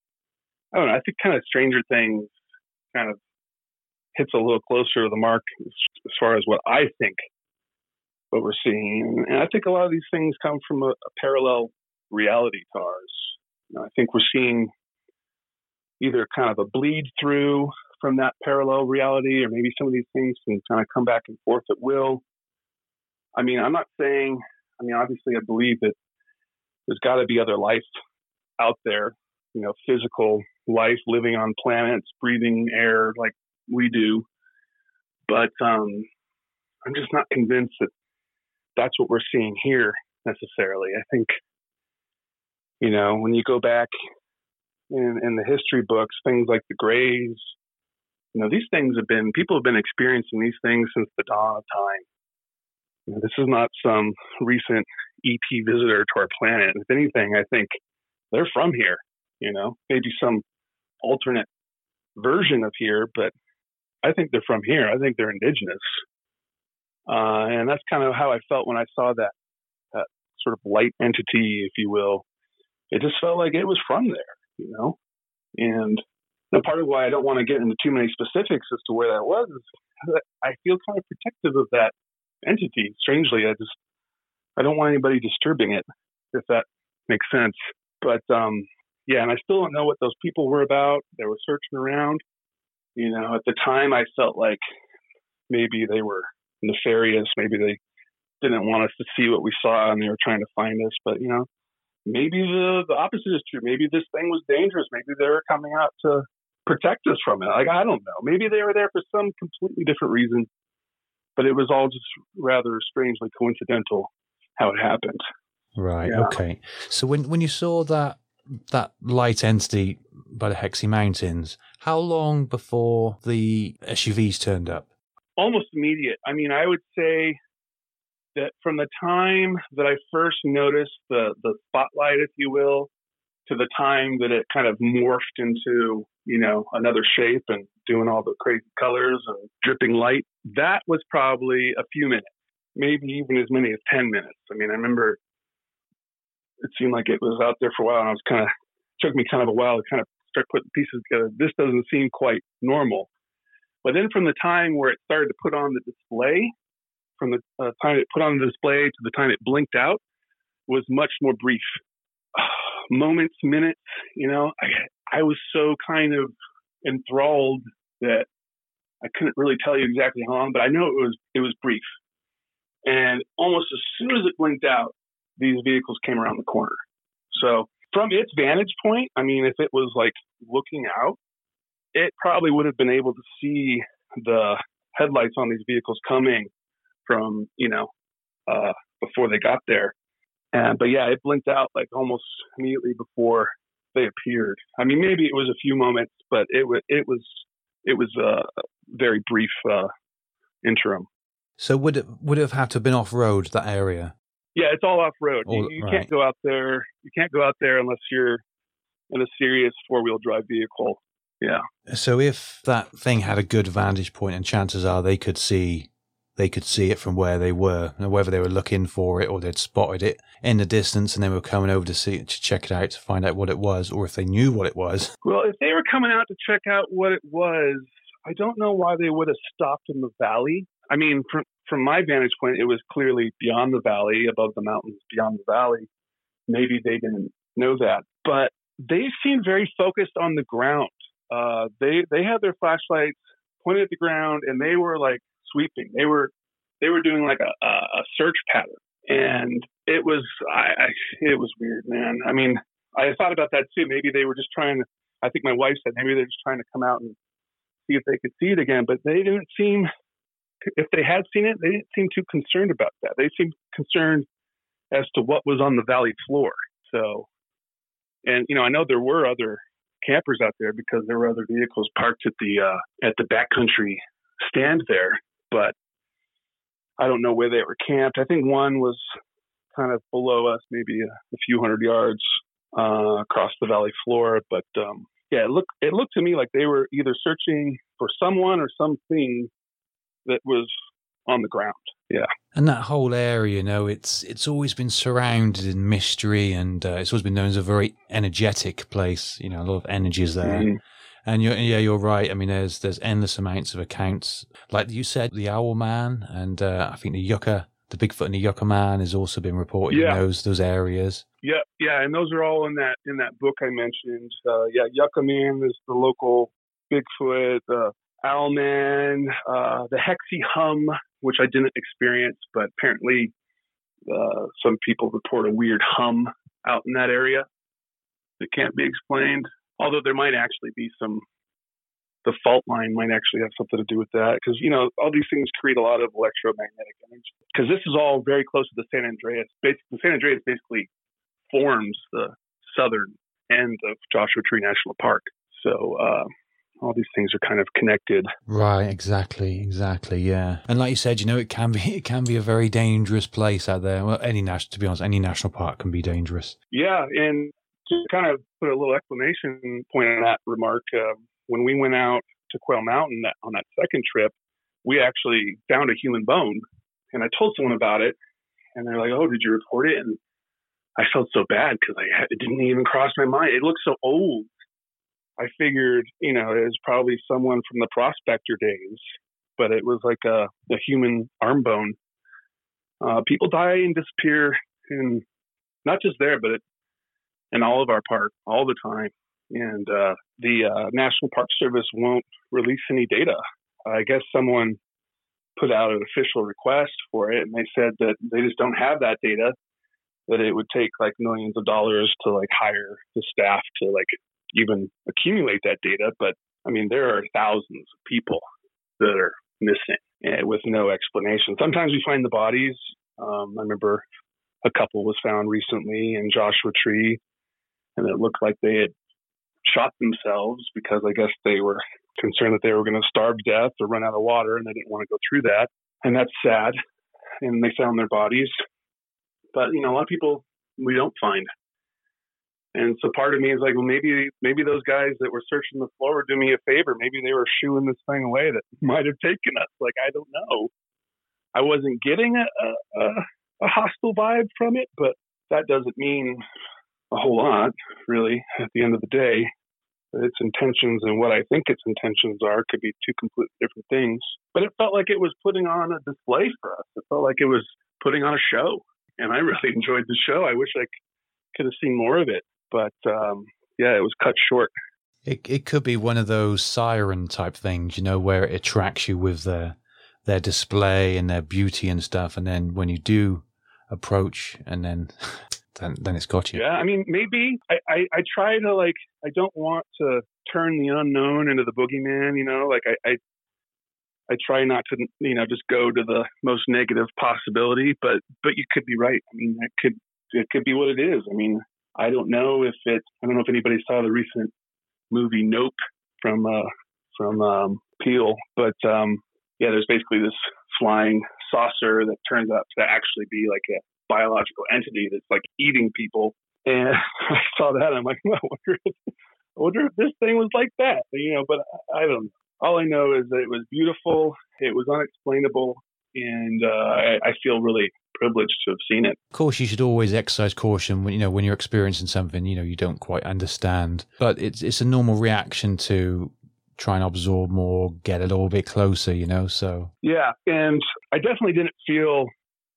I don't know. I think kind of Stranger Things kind of hits a little closer to the mark as, as far as what I think what we're seeing. And I think a lot of these things come from a, a parallel reality to ours. You know, I think we're seeing either kind of a bleed through from that parallel reality, or maybe some of these things can kind of come back and forth at will. I mean, I'm not saying, I mean, obviously I believe that there's got to be other life out there, you know, physical life living on planets, breathing air like we do. But um, I'm just not convinced that that's what we're seeing here necessarily. I think, you know, when you go back in, in the history books, things like the Greys, you know, these things have been, people have been experiencing these things since the dawn of time. You know, this is not some recent E T visitor to our planet. If anything, I think they're from here, you know, maybe some alternate version of here, but I think they're from here. I think they're indigenous. Uh, and that's kind of how I felt when I saw that, that sort of light entity, if you will. It just felt like it was from there, you know? And the part of why I don't want to get into too many specifics as to where that was is I feel kind of protective of that entity. Strangely, I just, I don't want anybody disturbing it, if that makes sense. But um, yeah, and I still don't know what those people were about. They were searching around. You know, at the time, I felt like maybe they were nefarious. Maybe they didn't want us to see what we saw, and they were trying to find us. But you know, maybe the the opposite is true. Maybe this thing was dangerous. Maybe they were coming out to protect us from it. Like, I don't know. Maybe they were there for some completely different reason. But it was all just rather strangely coincidental how it happened. Right. Yeah. Okay. So when when you saw that that light entity by the Hexie Mountains, how long before the S U Vs turned up? Almost immediate. I mean, I would say that from the time that I first noticed the, the spotlight, if you will, to the time that it kind of morphed into, you know, another shape and doing all the crazy colors and dripping light, that was probably a few minutes, maybe even as many as ten minutes. I mean, I remember it seemed like it was out there for a while, and I was kind of, it took me kind of a while to kind of start putting pieces together. This doesn't seem quite normal. But then from the time where it started to put on the display, from the uh, time it put on the display to the time it blinked out, was much more brief. Moments, minutes, you know, I, I was so kind of enthralled that I couldn't really tell you exactly how long, but I know it was it was brief. And almost as soon as it blinked out, these vehicles came around the corner. So from its vantage point, I mean, if it was like looking out, it probably would have been able to see the headlights on these vehicles coming from, you know, uh, before they got there. And, but yeah, it blinked out like almost immediately before they appeared. I mean, maybe it was a few moments, but it was, it was, it was a very brief uh, interim. So would it would it have had to have been off road, that area? Yeah, it's all off road. All, you you right. can't go out there. You can't go out there unless you're in a serious four wheel drive vehicle. Yeah. So if that thing had a good vantage point, and chances are they could see they could see it from where they were, and whether they were looking for it or they'd spotted it in the distance and they were coming over to see it, to check it out, to find out what it was, or if they knew what it was. Well, if they were coming out to check out what it was, I don't know why they would have stopped in the valley. I mean, from from my vantage point, it was clearly beyond the valley, above the mountains, beyond the valley. Maybe they didn't know that, but they seemed very focused on the ground. Uh, they they had their flashlights pointed at the ground, and they were like sweeping. They were they were doing like a, a search pattern, and it was I, I it was weird, man. I mean, I thought about that too. Maybe they were just trying to. I think my wife said maybe they're just trying to come out and see if they could see it again, but they didn't seem. If they had seen it, they didn't seem too concerned about that. They seemed concerned as to what was on the valley floor. So, and you know, I know there were other campers out there because there were other vehicles parked at the uh, at the backcountry stand there, but I don't know where they were camped. I think one was kind of below us, maybe a, a few hundred yards uh, across the valley floor. But um, yeah, it looked it looked to me like they were either searching for someone or something that was on the ground. Yeah. And that whole area, you know, it's it's always been surrounded in mystery, and uh, it's always been known as a very energetic place. You know, a lot of energy is there. Mm-hmm. And you're, yeah, you're right. I mean, there's there's endless amounts of accounts. Like you said, the Owl Man, and uh, I think the Yucca, the Bigfoot and the Yucca Man has also been reported yeah. in those those areas. Yeah, yeah, and those are all in that in that book I mentioned. Uh, yeah, Yucca Man is the local Bigfoot. Uh, Owlman, uh, the Hexie Hum, which I didn't experience, but apparently uh, some people report a weird hum out in that area that can't be explained. Although there might actually be some, the fault line might actually have something to do with that. Because, you know, all these things create a lot of electromagnetic energy. Because this is all very close to the San Andreas. Basically, the San Andreas basically forms the southern end of Joshua Tree National Park. So, uh, all these things are kind of connected. Right, exactly, exactly, yeah. And like you said, you know, it can be it can be a very dangerous place out there. Well, any national, to be honest, any national park can be dangerous. Yeah, and to kind of put a little exclamation point on that remark, uh, when we went out to Quail Mountain that, on that second trip, we actually found a human bone, and I told someone about it, and they're like, "Oh, did you report it?" And I felt so bad because I it didn't even cross my mind. It looked so old. I figured, you know, it was probably someone from the prospector days, but it was like a, a human arm bone. Uh, people die and disappear, and not just there, but it, in all of our parks all the time. And uh, the uh, National Park Service won't release any data. I guess someone put out an official request for it, and they said that they just don't have that data, that it would take like millions of dollars to like hire the staff to like even accumulate that data. But I mean, there are thousands of people that are missing uh, with no explanation. Sometimes we find the bodies. Um, I remember a couple was found recently in Joshua Tree, and it looked like they had shot themselves because I guess they were concerned that they were going to starve to death or run out of water, and they didn't want to go through that. And that's sad. And they found their bodies. But, you know, a lot of people we don't find. And so part of me is like, well, maybe maybe those guys that were searching the floor were doing me a favor. Maybe they were shooing this thing away that might have taken us. Like, I don't know. I wasn't getting a, a, a hostile vibe from it, but that doesn't mean a whole lot, really, at the end of the day. Its intentions and what I think its intentions are could be two completely different things. But it felt like it was putting on a display for us. It felt like it was putting on a show. And I really enjoyed the show. I wish I could have seen more of it. But, um, yeah, it was cut short. It it could be one of those siren type things, you know, where it attracts you with their, their display and their beauty and stuff. And then when you do approach and then... Then, then it's got you. Yeah, I mean, maybe I, I, I try to, like, I don't want to turn the unknown into the boogeyman, you know, like I, I I try not to, you know, just go to the most negative possibility, but but you could be right. I mean, that could it could be what it is. I mean, I don't know if it, I don't know if anybody saw the recent movie Nope from uh, from um, Peele, but um, yeah, there's basically this flying saucer that turns out to actually be like a biological entity that's like eating people. And I saw that and I'm like, well, I wonder if, I wonder if this thing was like that, you know, but I, I don't know. All I know is that it was beautiful. It was unexplainable. And uh, I, I feel really privileged to have seen it. Of course, you should always exercise caution when, you know, when you're experiencing something, you know, you don't quite understand, but it's, it's a normal reaction to try and absorb more, get a little bit closer, you know, so. Yeah. And I definitely didn't feel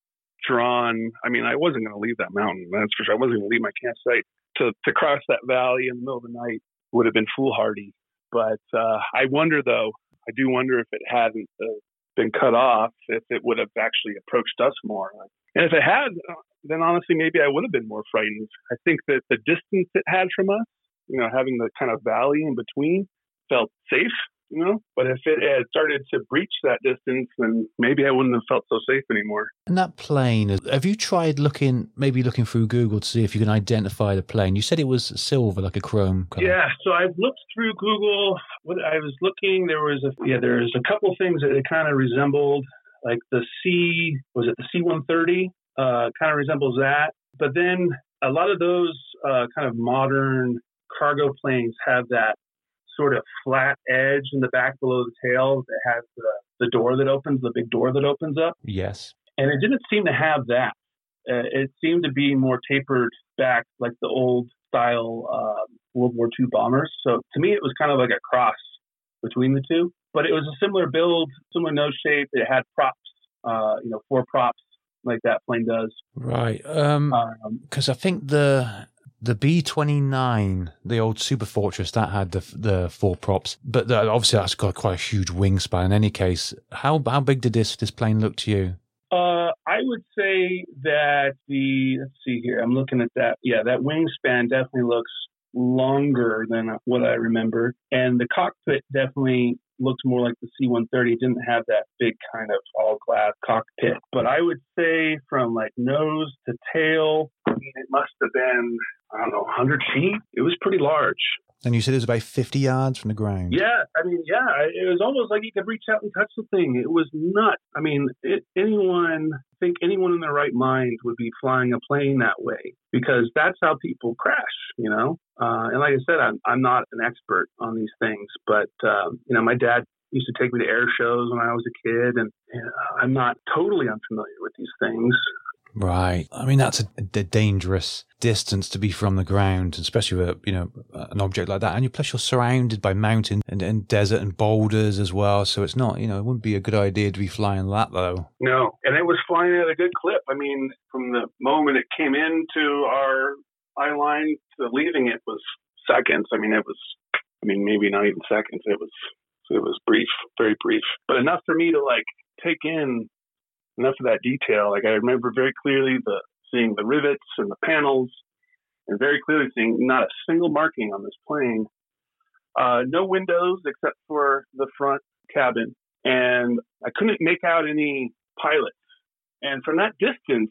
drawn. I mean, I wasn't going to leave that mountain. That's for sure. I wasn't going to leave my campsite. To to cross that valley in the middle of the night would have been foolhardy. But uh, I wonder, though, I do wonder if it hadn't uh, been cut off, if it would have actually approached us more. And if it had, then honestly, maybe I would have been more frightened. I think that the distance it had from us, you know, having the kind of valley in between, felt safe. You know, but if it had started to breach that distance, then maybe I wouldn't have felt so safe anymore. And that plane, have you tried looking, maybe looking through Google to see if you can identify the plane? You said it was silver, like a chrome color. Yeah, so I've looked through Google. What I was looking, there was a yeah, there's a couple things that it kind of resembled, like the C, was it the C one thirty? Uh, kind of resembles that. But then a lot of those uh, kind of modern cargo planes have that sort of flat edge in the back below the tail that has the, the door that opens, the big door that opens up. Yes. And it didn't seem to have that. Uh, it seemed to be more tapered back like the old style uh, World War Two bombers. So to me, it was kind of like a cross between the two. But it was a similar build, similar nose shape. It had props, uh, you know, four props like that plane does. Right. Um, because um, I think the... The B twenty-nine, the old Super Fortress, that had the the four props, but the, obviously that's got quite a huge wingspan. In any case, how how big did this this plane look to you? Uh, I would say that the let's see here, I'm looking at that. Yeah, that wingspan definitely looks longer than what I remember, and the cockpit definitely looked more like the C one thirty. It didn't have that big kind of all glass cockpit, but I would say from like nose to tail, I mean, it must have been, I don't know, one hundred feet. It was pretty large. And you said it was about fifty yards from the ground. Yeah, I mean, yeah, it was almost like you could reach out and touch the thing. It was nuts. I mean, it, anyone, I think anyone in their right mind would be flying a plane that way because that's how people crash, you know? Uh, and like I said, I'm, I'm not an expert on these things, but, um, you know, my dad used to take me to air shows when I was a kid, and you know, I'm not totally unfamiliar with these things. Right. I mean, that's a, a dangerous distance to be from the ground, especially with, you know, an object like that. And you, plus you're surrounded by mountain and, and desert and boulders as well. So it's not, you know, it wouldn't be a good idea to be flying that though. No. And it was flying at a good clip. I mean, from the moment it came into our eye line to leaving it was seconds. I mean, it was, I mean, maybe not even seconds. It was, it was brief, very brief, but enough for me to like take in enough of that detail. Like I remember very clearly the seeing the rivets and the panels, and very clearly seeing not a single marking on this plane. Uh, no windows except for the front cabin, and I couldn't make out any pilots. And from that distance,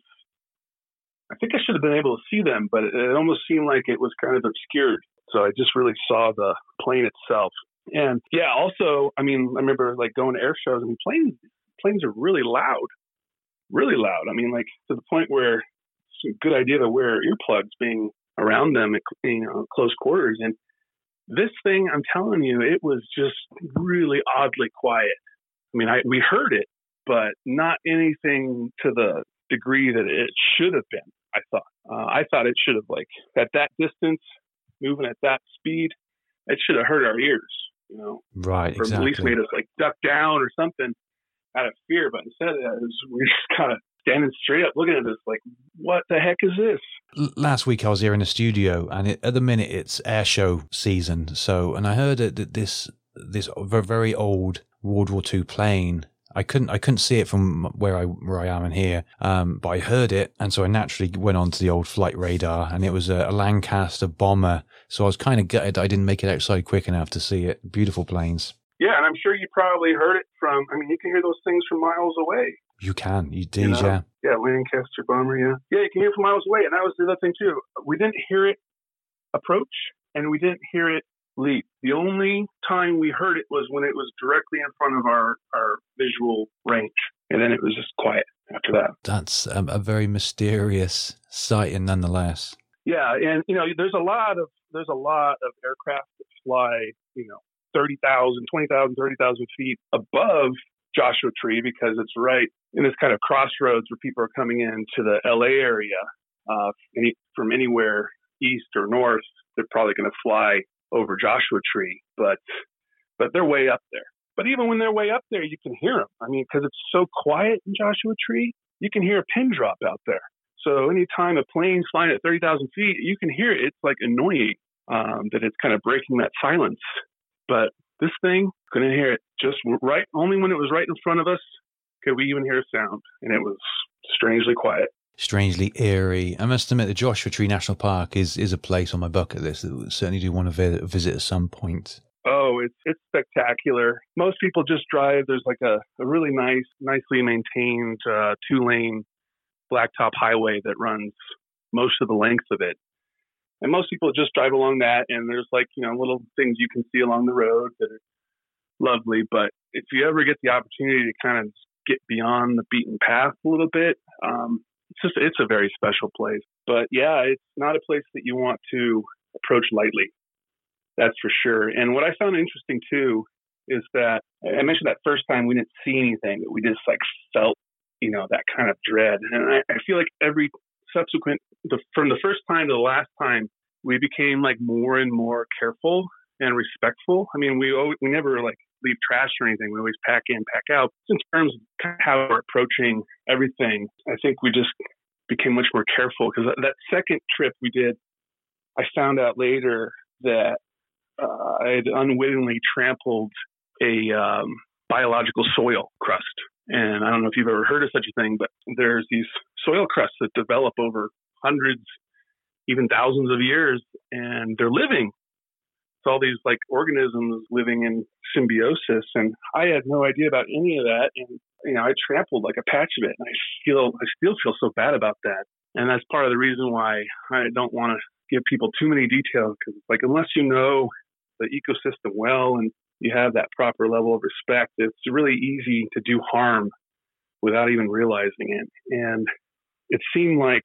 I think I should have been able to see them, but it, it almost seemed like it was kind of obscured. So I just really saw the plane itself. And yeah, also, I mean, I remember like going to air shows. I mean, planes planes are really loud, really loud. I mean, like to the point where it's a good idea to wear earplugs being around them at, you know, close quarters. And this thing, I'm telling you, it was just really oddly quiet. I mean, I, we heard it, but not anything to the degree that it should have been, I thought. Uh, I thought it should have, like, at that distance, moving at that speed, it should have hurt our ears, you know? Right, or exactly. Or at least made us, like, duck down or something out of fear. But instead, it was, we were just kind of standing straight up looking at this like, what the heck is this? L- last week I was here in the studio, and it, at the minute it's air show season. So, and I heard that that this this very old World War Two plane. I couldn't I couldn't see it from where I where I am in here, um, but I heard it, and so I naturally went on to the old flight radar, and it was a, a Lancaster bomber. So I was kind of gutted I didn't make it outside quick enough to see it. Beautiful planes. Yeah, and I'm sure you probably heard it from. I mean, you can hear those things from miles away. You can, you do, you know? yeah. Yeah, Lancaster bomber, yeah. Yeah, you can hear it from miles away, and that was the other thing, too. We didn't hear it approach, and we didn't hear it leap. The only time we heard it was when it was directly in front of our, our visual range, and then it was just quiet after that. That's a, a very mysterious sighting nonetheless. Yeah, and, you know, there's a lot of there's a lot of aircraft that fly, you know, thirty thousand, twenty thousand, thirty thousand feet above Joshua Tree, because it's right in this kind of crossroads where people are coming into the L A area uh, any, from anywhere east or north. They're probably going to fly over Joshua Tree, but but they're way up there. But even when they're way up there, you can hear them. I mean, because it's so quiet in Joshua Tree, you can hear a pin drop out there. So anytime a plane's flying at thirty thousand feet, you can hear it. It's like annoying um, that it's kind of breaking that silence. But this thing, couldn't hear it. Just right, only when it was right in front of us could we even hear a sound, and it was strangely quiet. Strangely eerie. I must admit, the Joshua Tree National Park is, is a place on my bucket list that I certainly do want to vi- visit at some point. Oh, it's it's spectacular. Most people just drive. There's like a, a really nice, nicely maintained uh, two-lane blacktop highway that runs most of the length of it. And most people just drive along that, and there's like, you know, little things you can see along the road that are lovely. But if you ever get the opportunity to kind of get beyond the beaten path a little bit, um, it's just, it's a very special place. But yeah, it's not a place that you want to approach lightly. That's for sure. And what I found interesting too is that I mentioned that first time we didn't see anything, but we just like felt, you know, that kind of dread. And I, I feel like every subsequent, the, from the first time to the last time, we became like more and more careful and respectful. I mean, we always, we never like leave trash or anything. We always pack in, pack out. In terms of how we're approaching everything, I think we just became much more careful, because that second trip we did, I found out later that uh, I had unwittingly trampled a um, biological soil crust. And I don't know if you've ever heard of such a thing, but there's these soil crusts that develop over hundreds, even thousands of years, and they're living. It's all these like organisms living in symbiosis. And I had no idea about any of that. And, you know, I trampled like a patch of it. And I feel, I still feel so bad about that. And that's part of the reason why I don't want to give people too many details, because like, unless you know the ecosystem well and you have that proper level of respect, it's really easy to do harm without even realizing it. And it seemed like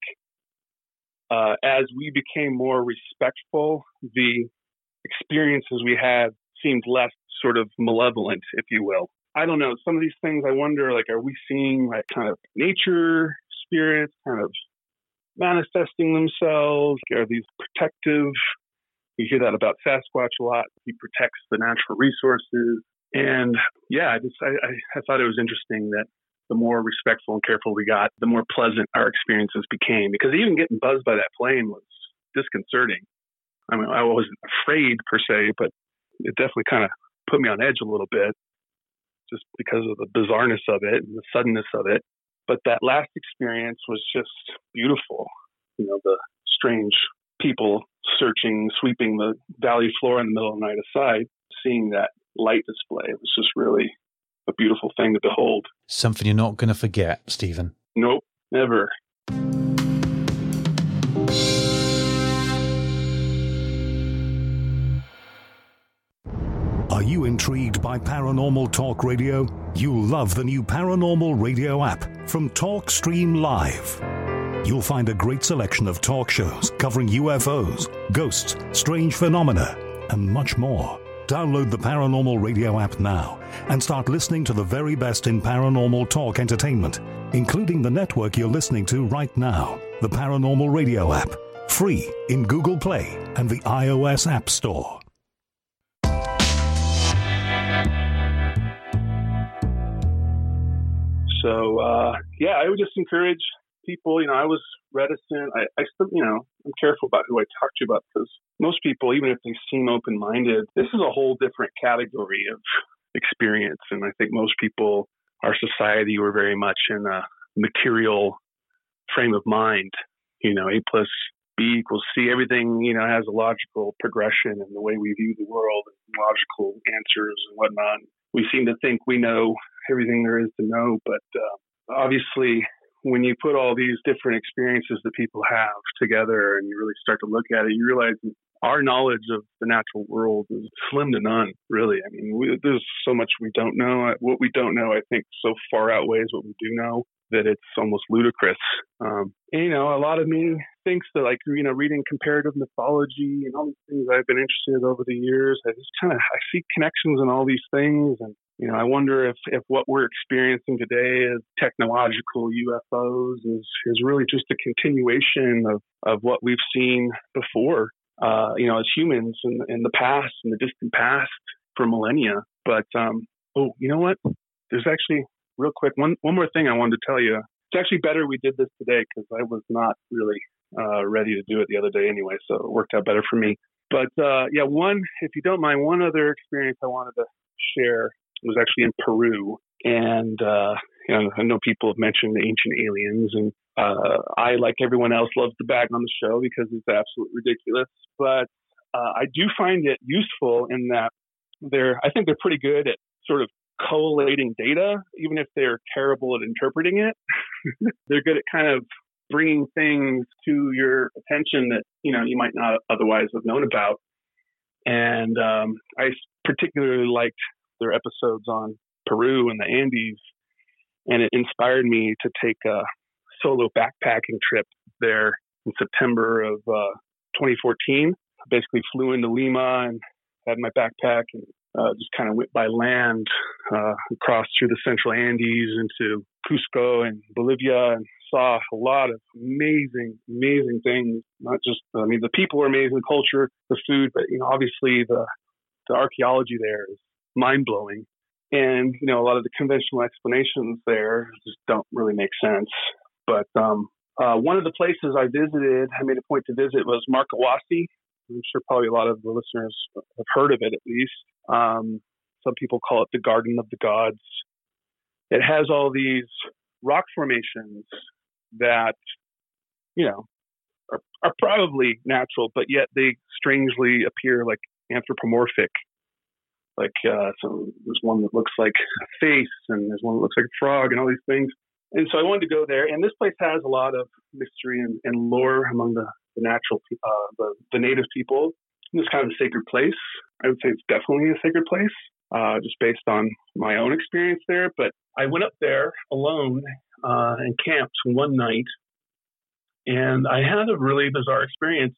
uh, as we became more respectful, the experiences we had seemed less sort of malevolent, if you will. I don't know. Some of these things I wonder, like, are we seeing like kind of nature spirits kind of manifesting themselves? Are these protective? You hear that about Sasquatch a lot. He protects the natural resources. And yeah, I just I, I, I thought it was interesting that the more respectful and careful we got, the more pleasant our experiences became. Because even getting buzzed by that plane was disconcerting. I mean, I wasn't afraid per se, but it definitely kind of put me on edge a little bit just because of the bizarreness of it and the suddenness of it. But that last experience was just beautiful. You know, the strange people searching, sweeping the valley floor in the middle of the night aside, seeing that light display, it was just really a beautiful thing to behold. Something you're not going to forget, Stephen. Nope, never. Are you intrigued by Paranormal Talk Radio? You'll love the new Paranormal Radio app from TalkStream Live. You'll find a great selection of talk shows covering U F Os, ghosts, strange phenomena, and much more. Download the Paranormal Radio app now and start listening to the very best in paranormal talk entertainment, including the network you're listening to right now, the Paranormal Radio app, free in Google Play and the iOS App Store. So, uh, yeah, I would just encourage people, you know, I was reticent. I, I still, you know, I'm careful about who I talk to about because most people, even if they seem open-minded, this is a whole different category of experience. And I think most people, our society, were very much in a material frame of mind. You know, A plus B equals C. Everything, you know, has a logical progression in the way we view the world and logical answers and whatnot. We seem to think we know everything there is to know, but uh, obviously when you put all these different experiences that people have together and you really start to look at it, you realize our knowledge of the natural world is slim to none, really. I mean, we, there's so much we don't know. What we don't know, I think, so far outweighs what we do know that it's almost ludicrous. Um, and, you know, a lot of me thinks that, like, you know, reading comparative mythology and all these things I've been interested in over the years, I just kind of, I see connections in all these things. And, you know, I wonder if, if what we're experiencing today as technological U F Os is, is really just a continuation of, of what we've seen before, uh, you know, as humans in, in the past, in the distant past for millennia. But, um, oh, you know what? There's actually, real quick, one, one more thing I wanted to tell you. It's actually better we did this today because I was not really uh, ready to do it the other day anyway, so it worked out better for me. But, uh, yeah, one, if you don't mind, one other experience I wanted to share was actually in Peru. And, uh, you know, I know people have mentioned the ancient aliens, and uh, I, like everyone else, love to bag on the show because it's absolutely ridiculous. But uh, I do find it useful in that they're, I think they're pretty good at sort of collating data, even if they're terrible at interpreting it. They're good at kind of bringing things to your attention that, you know, you might not otherwise have known about. And um, I particularly liked their episodes on Peru and the Andes, and it inspired me to take a solo backpacking trip there in September of uh, twenty fourteen. I basically flew into Lima and had my backpack and uh, just kind of went by land uh, across through the central Andes into Cusco and Bolivia, and saw a lot of amazing, amazing things. Not just, I mean, the people were amazing, the culture, the food, but, you know, obviously the the archaeology there is mind-blowing. And, you know, a lot of the conventional explanations there just don't really make sense. But um, uh, one of the places I visited, I made a point to visit, was Marcahuasi. I'm sure probably a lot of the listeners have heard of it, at least. Um, some people call it the Garden of the Gods. It has all these rock formations that, you know, are, are probably natural, but yet they strangely appear like anthropomorphic. Like, uh, so there's one that looks like a face, and there's one that looks like a frog, and all these things. And so I wanted to go there. And this place has a lot of mystery and, and lore among the, the natural, uh, the, the native people. It's kind of a sacred place. I would say it's definitely a sacred place, uh, just based on my own experience there. But I went up there alone uh, and camped one night, and I had a really bizarre experience.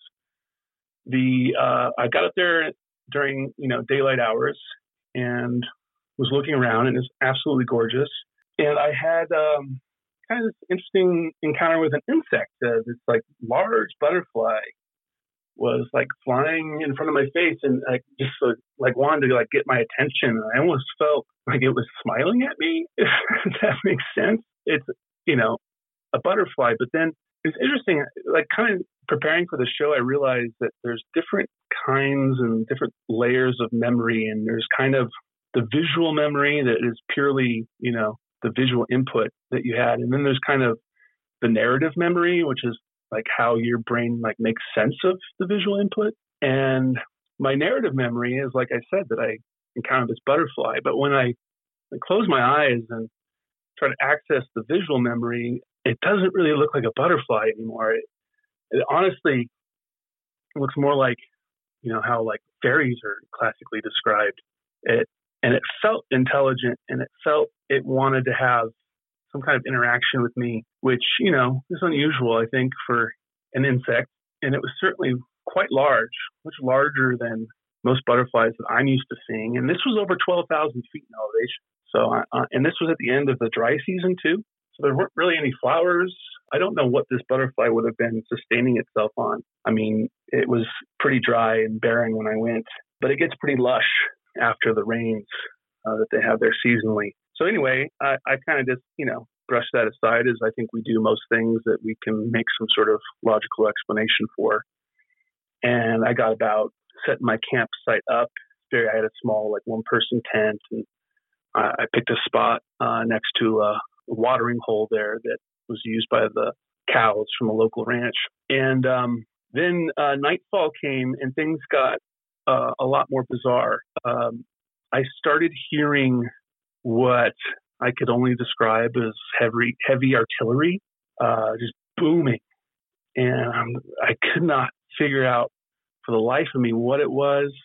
The uh, I got up there during, you know, daylight hours and was looking around, and it's absolutely gorgeous. And I had um, kind of this interesting encounter with an insect. Uh, this like large butterfly was like flying in front of my face, and like just uh, like wanted to like get my attention. I almost felt like it was smiling at me, if that makes sense. It's, you know, a butterfly, but then it's interesting, like kind of preparing for the show, I realized that there's different kinds and different layers of memory. And there's kind of the visual memory that is purely, you know, the visual input that you had. And then there's kind of the narrative memory, which is like how your brain like makes sense of the visual input. And my narrative memory is, like I said, that I encountered this butterfly. But when I close my eyes and try to access the visual memory, it doesn't really look like a butterfly anymore. It, it honestly looks more like, you know, how like fairies are classically described. It and it felt intelligent, and it felt it wanted to have some kind of interaction with me, which, you know, is unusual, I think, for an insect. And it was certainly quite large, much larger than most butterflies that I'm used to seeing. And this was over twelve thousand feet in elevation. So, uh, and this was at the end of the dry season too. So there weren't really any flowers. I don't know what this butterfly would have been sustaining itself on. I mean, it was pretty dry and barren when I went, but it gets pretty lush after the rains uh, that they have there seasonally. So anyway, I, I kind of just, you know, brush that aside, as I think we do most things that we can make some sort of logical explanation for. And I got about setting my campsite up. Very, I had a small, like, one-person tent, and I, I picked a spot uh, next to a watering hole there that was used by the cows from a local ranch. And um, then uh, nightfall came, and things got uh, a lot more bizarre. Um, I started hearing what I could only describe as heavy, heavy artillery, uh, just booming. And um, I could not figure out for the life of me what it was.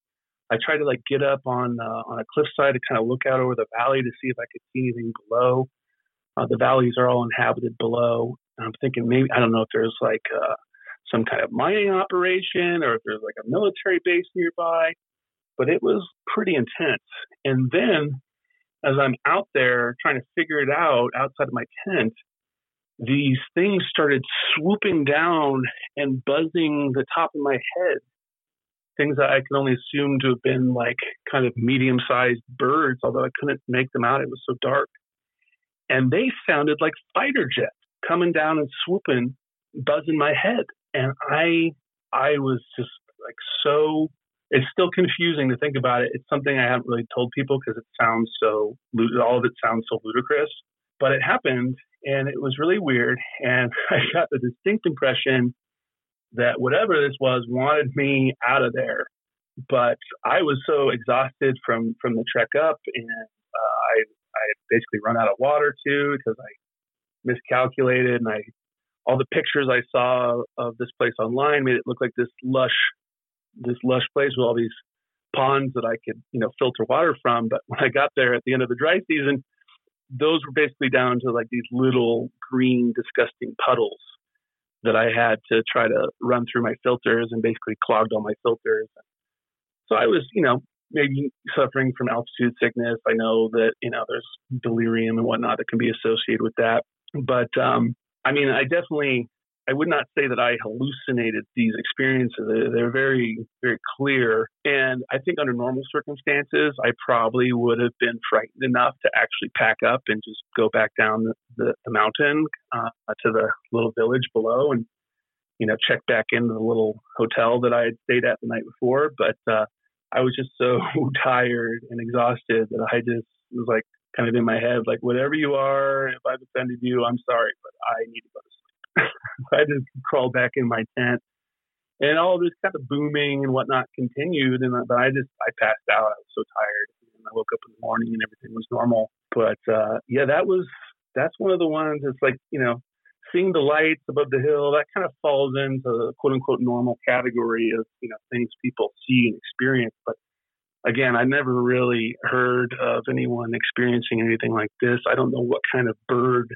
I tried to like get up on uh, on a cliffside to kind of look out over the valley to see if I could see anything below. Uh, the valleys are all inhabited below. And I'm thinking maybe, I don't know if there's like uh, some kind of mining operation or if there's like a military base nearby, but it was pretty intense. And then as I'm out there trying to figure it out outside of my tent, these things started swooping down and buzzing the top of my head. Things that I could only assume to have been like kind of medium-sized birds, although I couldn't make them out. It was so dark. And they sounded like fighter jets coming down and swooping, buzzing my head. And I, I was just like so, it's still confusing to think about it. It's something I haven't really told people because it sounds so, all of it sounds so ludicrous. But it happened, and it was really weird. And I got the distinct impression that whatever this was wanted me out of there. But I was so exhausted from, from the trek up, and uh, I I had basically run out of water too because I miscalculated, and I all the pictures I saw of this place online made it look like this lush this lush place with all these ponds that I could, you know, filter water from. But when I got there at the end of the dry season, those were basically down to like these little green, disgusting puddles that I had to try to run through my filters, and basically clogged all my filters. So I was, you know, maybe suffering from altitude sickness. I know that, you know, there's delirium and whatnot that can be associated with that. But, um, I mean, I definitely, I would not say that I hallucinated these experiences. They're very, very clear. And I think under normal circumstances, I probably would have been frightened enough to actually pack up and just go back down the, the, the mountain uh, to the little village below and, you know, check back into the little hotel that I had stayed at the night before. But uh, I was just so tired and exhausted that I just was like kind of in my head, like, whatever you are, if I've offended you, I'm sorry, but I need to go to sleep. I just crawled back in my tent, and all this kind of booming and whatnot continued. And but I just, I passed out. I was so tired. And I woke up in the morning and everything was normal. But uh, yeah, that was, that's one of the ones that's like, you know, seeing the lights above the hill, that kind of falls into the quote unquote normal category of, you know, things people see and experience. But again, I never really heard of anyone experiencing anything like this. I don't know what kind of bird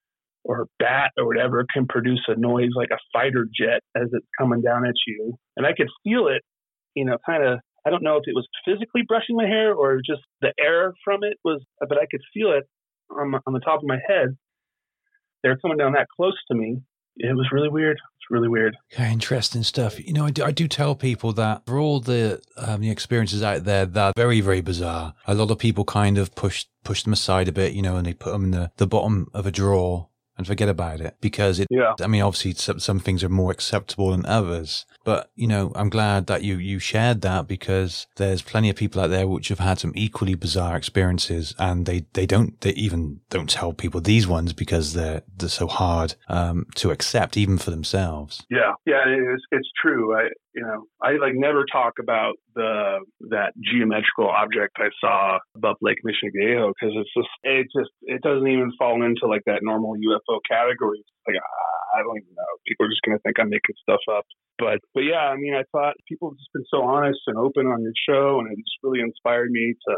or bat or whatever can produce a noise like a fighter jet as it's coming down at you. And I could feel it, you know, kind of, I don't know if it was physically brushing my hair or just the air from it was, but I could feel it on, my, on the top of my head. They were coming down that close to me. It was really weird. It's really weird. Yeah, interesting stuff. You know, I do, I do tell people that for all the um, the experiences out there that are very, very bizarre, a lot of people kind of push push them aside a bit, you know, and they put them in the, the bottom of a drawer. and forget about it, because it, yeah. I mean, obviously some, some things are more acceptable than others, but, you know, I'm glad that you, you shared that, because there's plenty of people out there which have had some equally bizarre experiences, and they, they don't, they even don't tell people these ones because they're, they're so hard, um, to accept even for themselves. Yeah. Yeah. It's, it's true. I, you know, I like never talk about the, that geometrical object I saw above Lake Michigayo, because it's just, it just, it doesn't even fall into like that normal U F O category. Like, I don't even know. People are just going to think I'm making stuff up. But, but yeah, I mean, I thought people have just been so honest and open on your show, and it just really inspired me to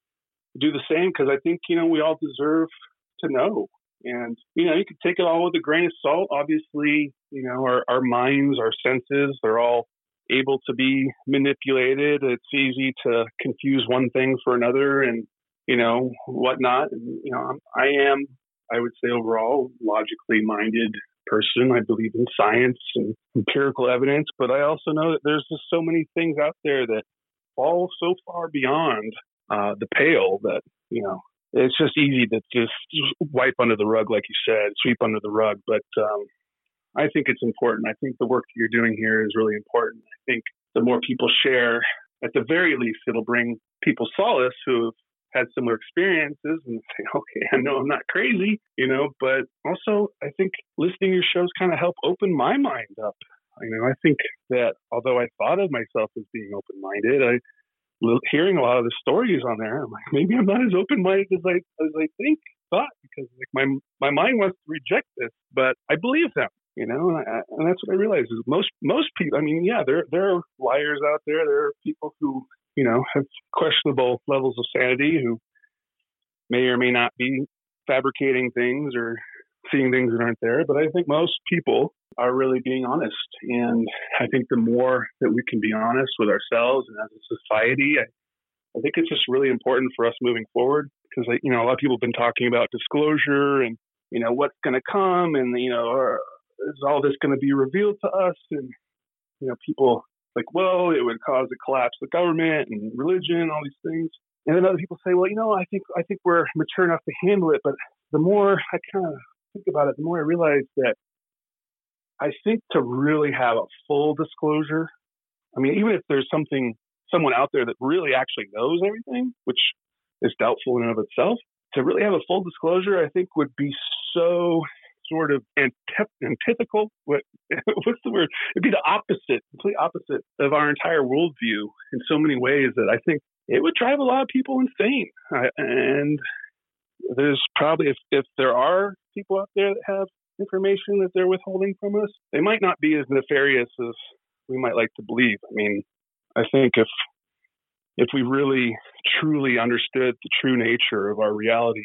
do the same, because I think, you know, we all deserve to know. And, you know, you can take it all with a grain of salt. Obviously, you know, our, our minds, our senses, they're all able to be manipulated. It's easy to confuse one thing for another and, you know, whatnot. And, you know, I am, I would say overall, logically minded person. I believe in science and empirical evidence, but I also know that there's just so many things out there that fall so far beyond uh, the pale that, you know, it's just easy to just wipe under the rug, like you said, sweep under the rug. But um, I think it's important. I think the work that you're doing here is really important. I think the more people share, at the very least, it'll bring people solace who have had similar experiences and say, okay, I know I'm not crazy, you know, but also I think listening to your shows kind of help open my mind up. You know, I think that although I thought of myself as being open-minded, I hearing a lot of the stories on there, I'm like, maybe I'm not as open-minded as I as I think thought, because like my my mind wants to reject this, but I believe them, you know, and, I, and that's what I realize is most most people. I mean, yeah, there there are liars out there. There are people who, you know, have questionable levels of sanity, who may or may not be fabricating things or seeing things that aren't there. But I think most people are really being honest. And I think the more that we can be honest with ourselves and as a society, I, I think it's just really important for us moving forward, because, like, you know, a lot of people have been talking about disclosure and, you know, what's going to come, and, you know, or is all this going to be revealed to us? And, you know, people like, well, it would cause a collapse of government and religion, all these things. And then other people say, well, you know, I think I think we're mature enough to handle it. But the more I kind of think about it, the more I realize that I think to really have a full disclosure, I mean, even if there's something, someone out there that really actually knows everything, which is doubtful in and of itself, to really have a full disclosure, I think would be so sort of antith- antithetical. What, what's the word? It'd be the opposite, complete opposite of our entire worldview in so many ways that I think it would drive a lot of people insane. I, and there's probably, if, if there are people out there that have information that they're withholding from us, they might not be as nefarious as we might like to believe. I mean, I think if if we really truly understood the true nature of our reality,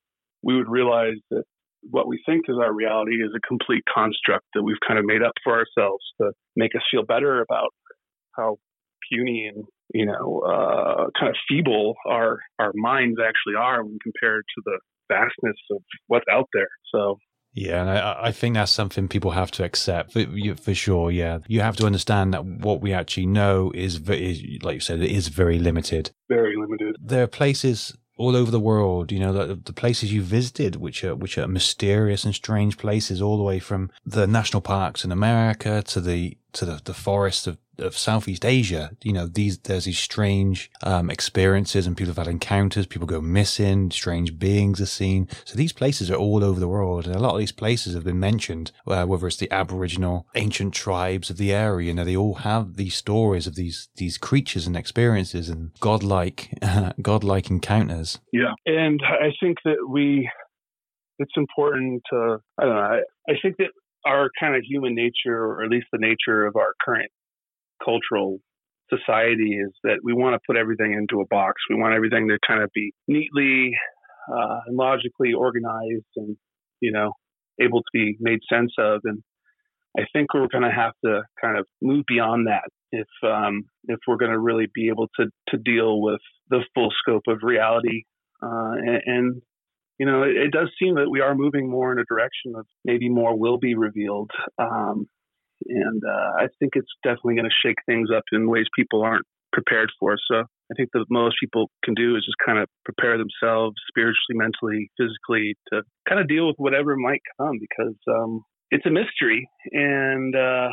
we would realize that what we think is our reality is a complete construct that we've kind of made up for ourselves to make us feel better about how puny and, you know, uh, kind of feeble our our minds actually are when compared to the vastness of what's out there. So. Yeah, and I, I think that's something people have to accept for, for sure. Yeah, you have to understand that what we actually know is, is, like you said, it is very limited. Very limited. There are places all over the world, you know, the, the places you visited, which are which are mysterious and strange places, all the way from the national parks in America to the to the, the forests of, of Southeast Asia. You know, these there's these strange um, experiences, and people have had encounters. People go missing. Strange beings are seen. So these places are all over the world, and a lot of these places have been mentioned. Uh, whether it's the Aboriginal ancient tribes of the area, you know, they all have these stories of these these creatures and experiences and godlike uh, godlike encounters. Yeah, and I think that we, it's important to, I don't know, I, I think that our kind of human nature, or at least the nature of our current cultural society, is that we want to put everything into a box. We want everything to kind of be neatly uh, and logically organized and, you know, able to be made sense of. And I think we're going to have to kind of move beyond that if um, if we're going to really be able to to deal with the full scope of reality. Uh, and, and you know, it, it does seem that we are moving more in a direction of maybe more will be revealed. Um, and uh, I think it's definitely going to shake things up in ways people aren't prepared for. So I think that most people can do is just kind of prepare themselves spiritually, mentally, physically to kind of deal with whatever might come, because um, it's a mystery. And uh,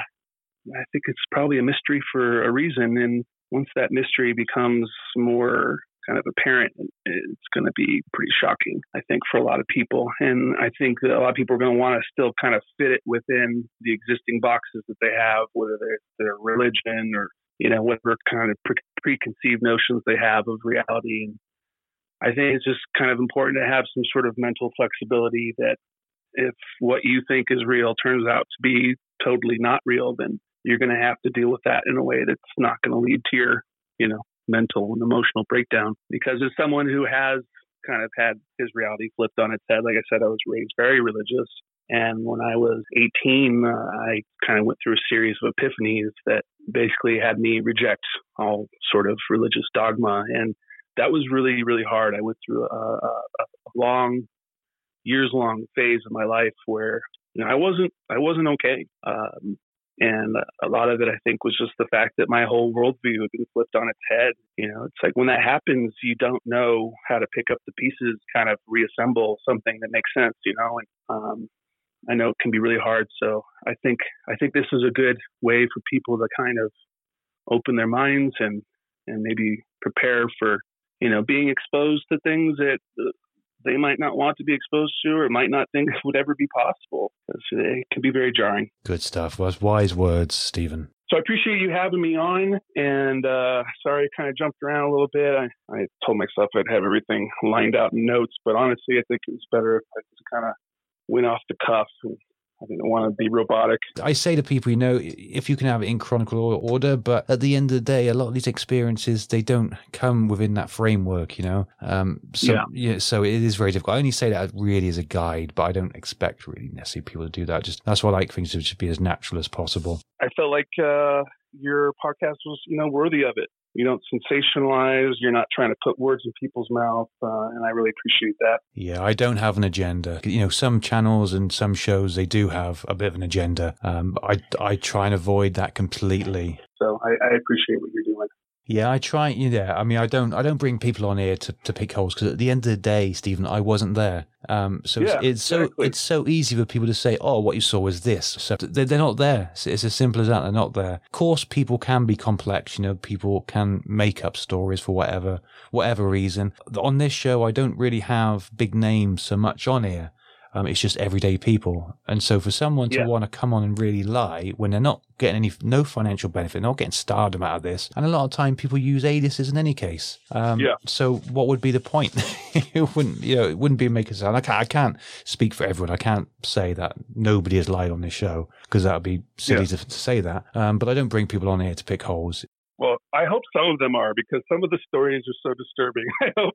I think it's probably a mystery for a reason. And once that mystery becomes more kind of apparent, it's going to be pretty shocking, I think, for a lot of people. And I think that a lot of people are going to want to still kind of fit it within the existing boxes that they have, whether they're their religion or, you know, whatever kind of pre- preconceived notions they have of reality. And I think it's just kind of important to have some sort of mental flexibility that if what you think is real turns out to be totally not real, then you're going to have to deal with that in a way that's not going to lead to your, you know, mental and emotional breakdown. Because as someone who has kind of had his reality flipped on its head, like I said, I was raised very religious. And when I was eighteen, uh, I kind of went through a series of epiphanies that basically had me reject all sort of religious dogma. And that was really, really hard. I went through a, a, a long, years long phase of my life where, you know, I wasn't, I wasn't okay. Um, and a lot of it, I think, was just the fact that my whole worldview had been flipped on its head. You know, it's like when that happens, you don't know how to pick up the pieces, kind of reassemble something that makes sense, you know, and, um, I know it can be really hard. So I think I think this is a good way for people to kind of open their minds and, and maybe prepare for, you know, being exposed to things that they might not want to be exposed to or might not think would ever be possible, because it can be very jarring. Good stuff. Well, that's wise words, Stephen. So I appreciate you having me on, and uh, sorry I kind of jumped around a little bit. I, I told myself I'd have everything lined out in notes, but honestly, I think it was better if I just kind of went off the cuff. And I didn't want to be robotic. I say to people, you know, if you can have it in chronological order, but at the end of the day, a lot of these experiences, they don't come within that framework, you know. Um, so, yeah. yeah, so it is very difficult. I only say that really as a guide, but I don't expect really necessarily people to do that. Just that's why I like things to just be as natural as possible. I felt like uh, your podcast was, you know, worthy of it. You don't sensationalize. You're not trying to put words in people's mouth, uh, and I really appreciate that. Yeah, I don't have an agenda. You know, some channels and some shows, they do have a bit of an agenda. Um, I, I try and avoid that completely. So I, I appreciate what you're doing. Yeah, I try. Yeah, I mean, I don't, I don't bring people on here to, to pick holes, because at the end of the day, Stephen, I wasn't there. Um, so yeah, it's so exactly. it's so easy for people to say, "Oh, what you saw was this." So they're, they're not there. It's, it's as simple as that. They're not there. Of course, people can be complex. You know, people can make up stories for whatever whatever reason. On this show, I don't really have big names so much on here. Um, it's just everyday people. And so for someone to yeah. want to come on and really lie when they're not getting any, no financial benefit, they're not getting stardom out of this. And a lot of time people use aliases in any case. Um, yeah. So what would be the point? It wouldn't, you know, it wouldn't be make a sound. I can't, I can't speak for everyone. I can't say that nobody has lied on this show, because that would be silly yeah. to, to say that. Um, but I don't bring people on here to pick holes. Well, I hope some of them are, because some of the stories are so disturbing. I hope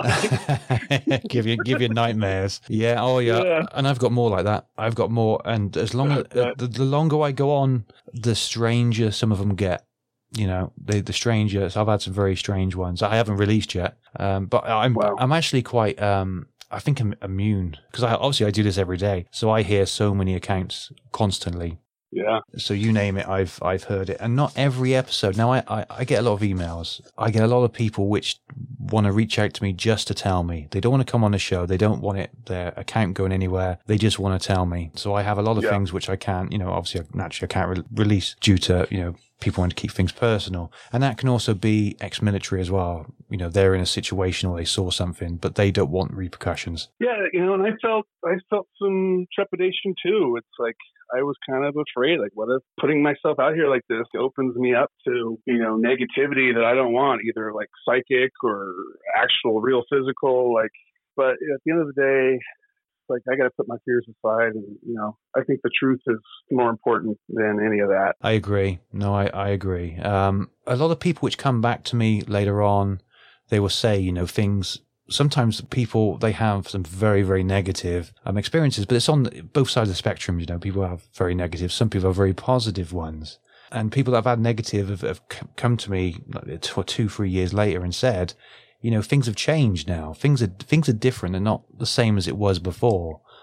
they're like give you give you nightmares. Yeah. Oh, yeah. yeah. And I've got more like that. I've got more, and as long as uh, the, the longer I go on, the stranger some of them get. You know, the the stranger. So I've had some very strange ones. I haven't released yet, um, but I'm wow. I'm actually quite. Um, I think I'm immune, because I obviously I do this every day, so I hear so many accounts constantly. Yeah. So you name it, I've I've heard it. And not every episode. Now, I, I, I get a lot of emails. I get a lot of people which want to reach out to me just to tell me. They don't want to come on the show. They don't want it their account going anywhere. They just want to tell me. So I have a lot of yeah. things which I can't, you know, obviously, naturally I can't re- release due to, you know, people want to keep things personal. And that can also be ex-military as well. You know, they're in a situation where they saw something, but they don't want repercussions. Yeah, you know, and I felt I felt some trepidation too. It's like, I was kind of afraid, like, what if putting myself out here like this opens me up to, you know, negativity that I don't want, either like psychic or actual real physical, like, but at the end of the day, like, I got to put my fears aside, and, you know, I think the truth is more important than any of that. I agree. No, I, I agree. Um, a lot of people which come back to me later on, they will say, you know, things. Sometimes people, they have some very, very negative um, experiences, but it's on both sides of the spectrum. You know, people have very negative. Some people have very positive ones. And people that have had negative have, have come to me two, two, three years later and said, you know, things have changed now. Things are, things are different and not the same as it was before.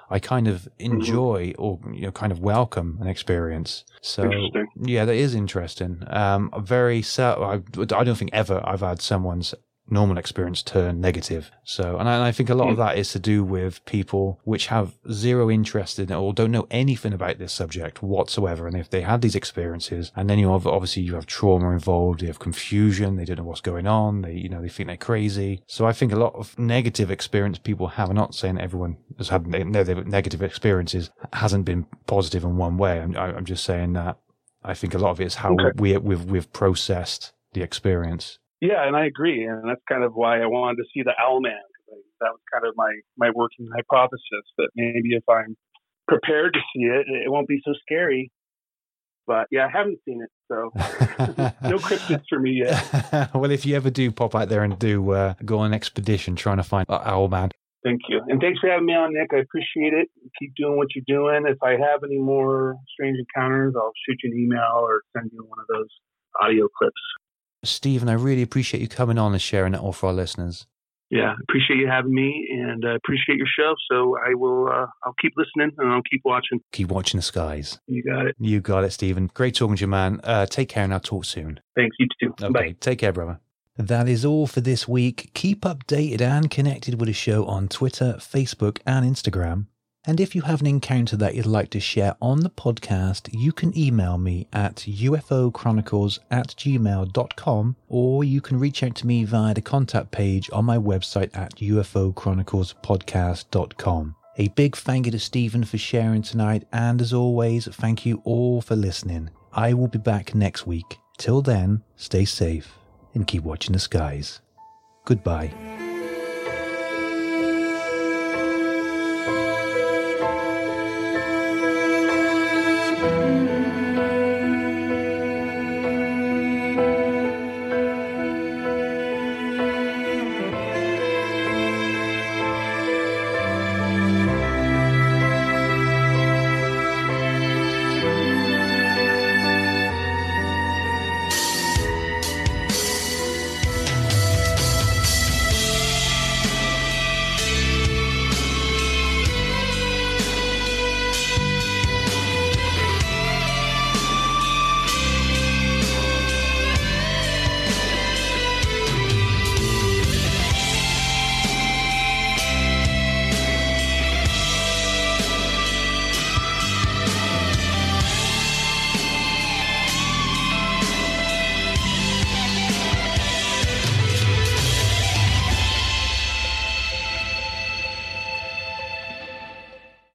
I kind of enjoy mm-hmm. or you know kind of welcome an experience. So yeah, that is interesting. Um, very so I, I don't think ever I've had someone's normal experience turn negative. So, and I, and I think a lot mm. of that is to do with people which have zero interest in it or don't know anything about this subject whatsoever. And if they had these experiences, and then you have, obviously you have trauma involved, you have confusion, they don't know what's going on, they, you know, they think they're crazy. So I think a lot of negative experience people have, I'm not saying everyone has had negative experiences, hasn't been positive in one way. I'm, I'm just saying that I think a lot of it is how okay. we, we've, we've processed the experience. Yeah, and I agree, and that's kind of why I wanted to see the Owlman. That was kind of my, my working hypothesis, that maybe if I'm prepared to see it, it won't be so scary. But yeah, I haven't seen it, so no cryptids for me yet. Well, if you ever do pop out there and do uh, go on an expedition trying to find Owlman. Thank you, and thanks for having me on, Nick. I appreciate it. Keep doing what you're doing. If I have any more strange encounters, I'll shoot you an email or send you one of those audio clips. Stephen, I really appreciate you coming on and sharing it all for our listeners. Yeah, appreciate you having me, and uh, appreciate your show. So I will, uh, I'll keep listening and I'll keep watching. Keep watching the skies. You got it. You got it, Stephen. Great talking to you, man. Uh, take care, and I'll talk soon. Thanks, you too. Okay, bye. Take care, brother. That is all for this week. Keep updated and connected with the show on Twitter, Facebook, and Instagram. And if you have an encounter that you'd like to share on the podcast, you can email me at U F O chronicles at gmail dot com, or you can reach out to me via the contact page on my website at U F O chronicles podcast dot com. A big thank you to Stephen for sharing tonight, and as always, thank you all for listening. I will be back next week. Till then, stay safe and keep watching the skies. Goodbye.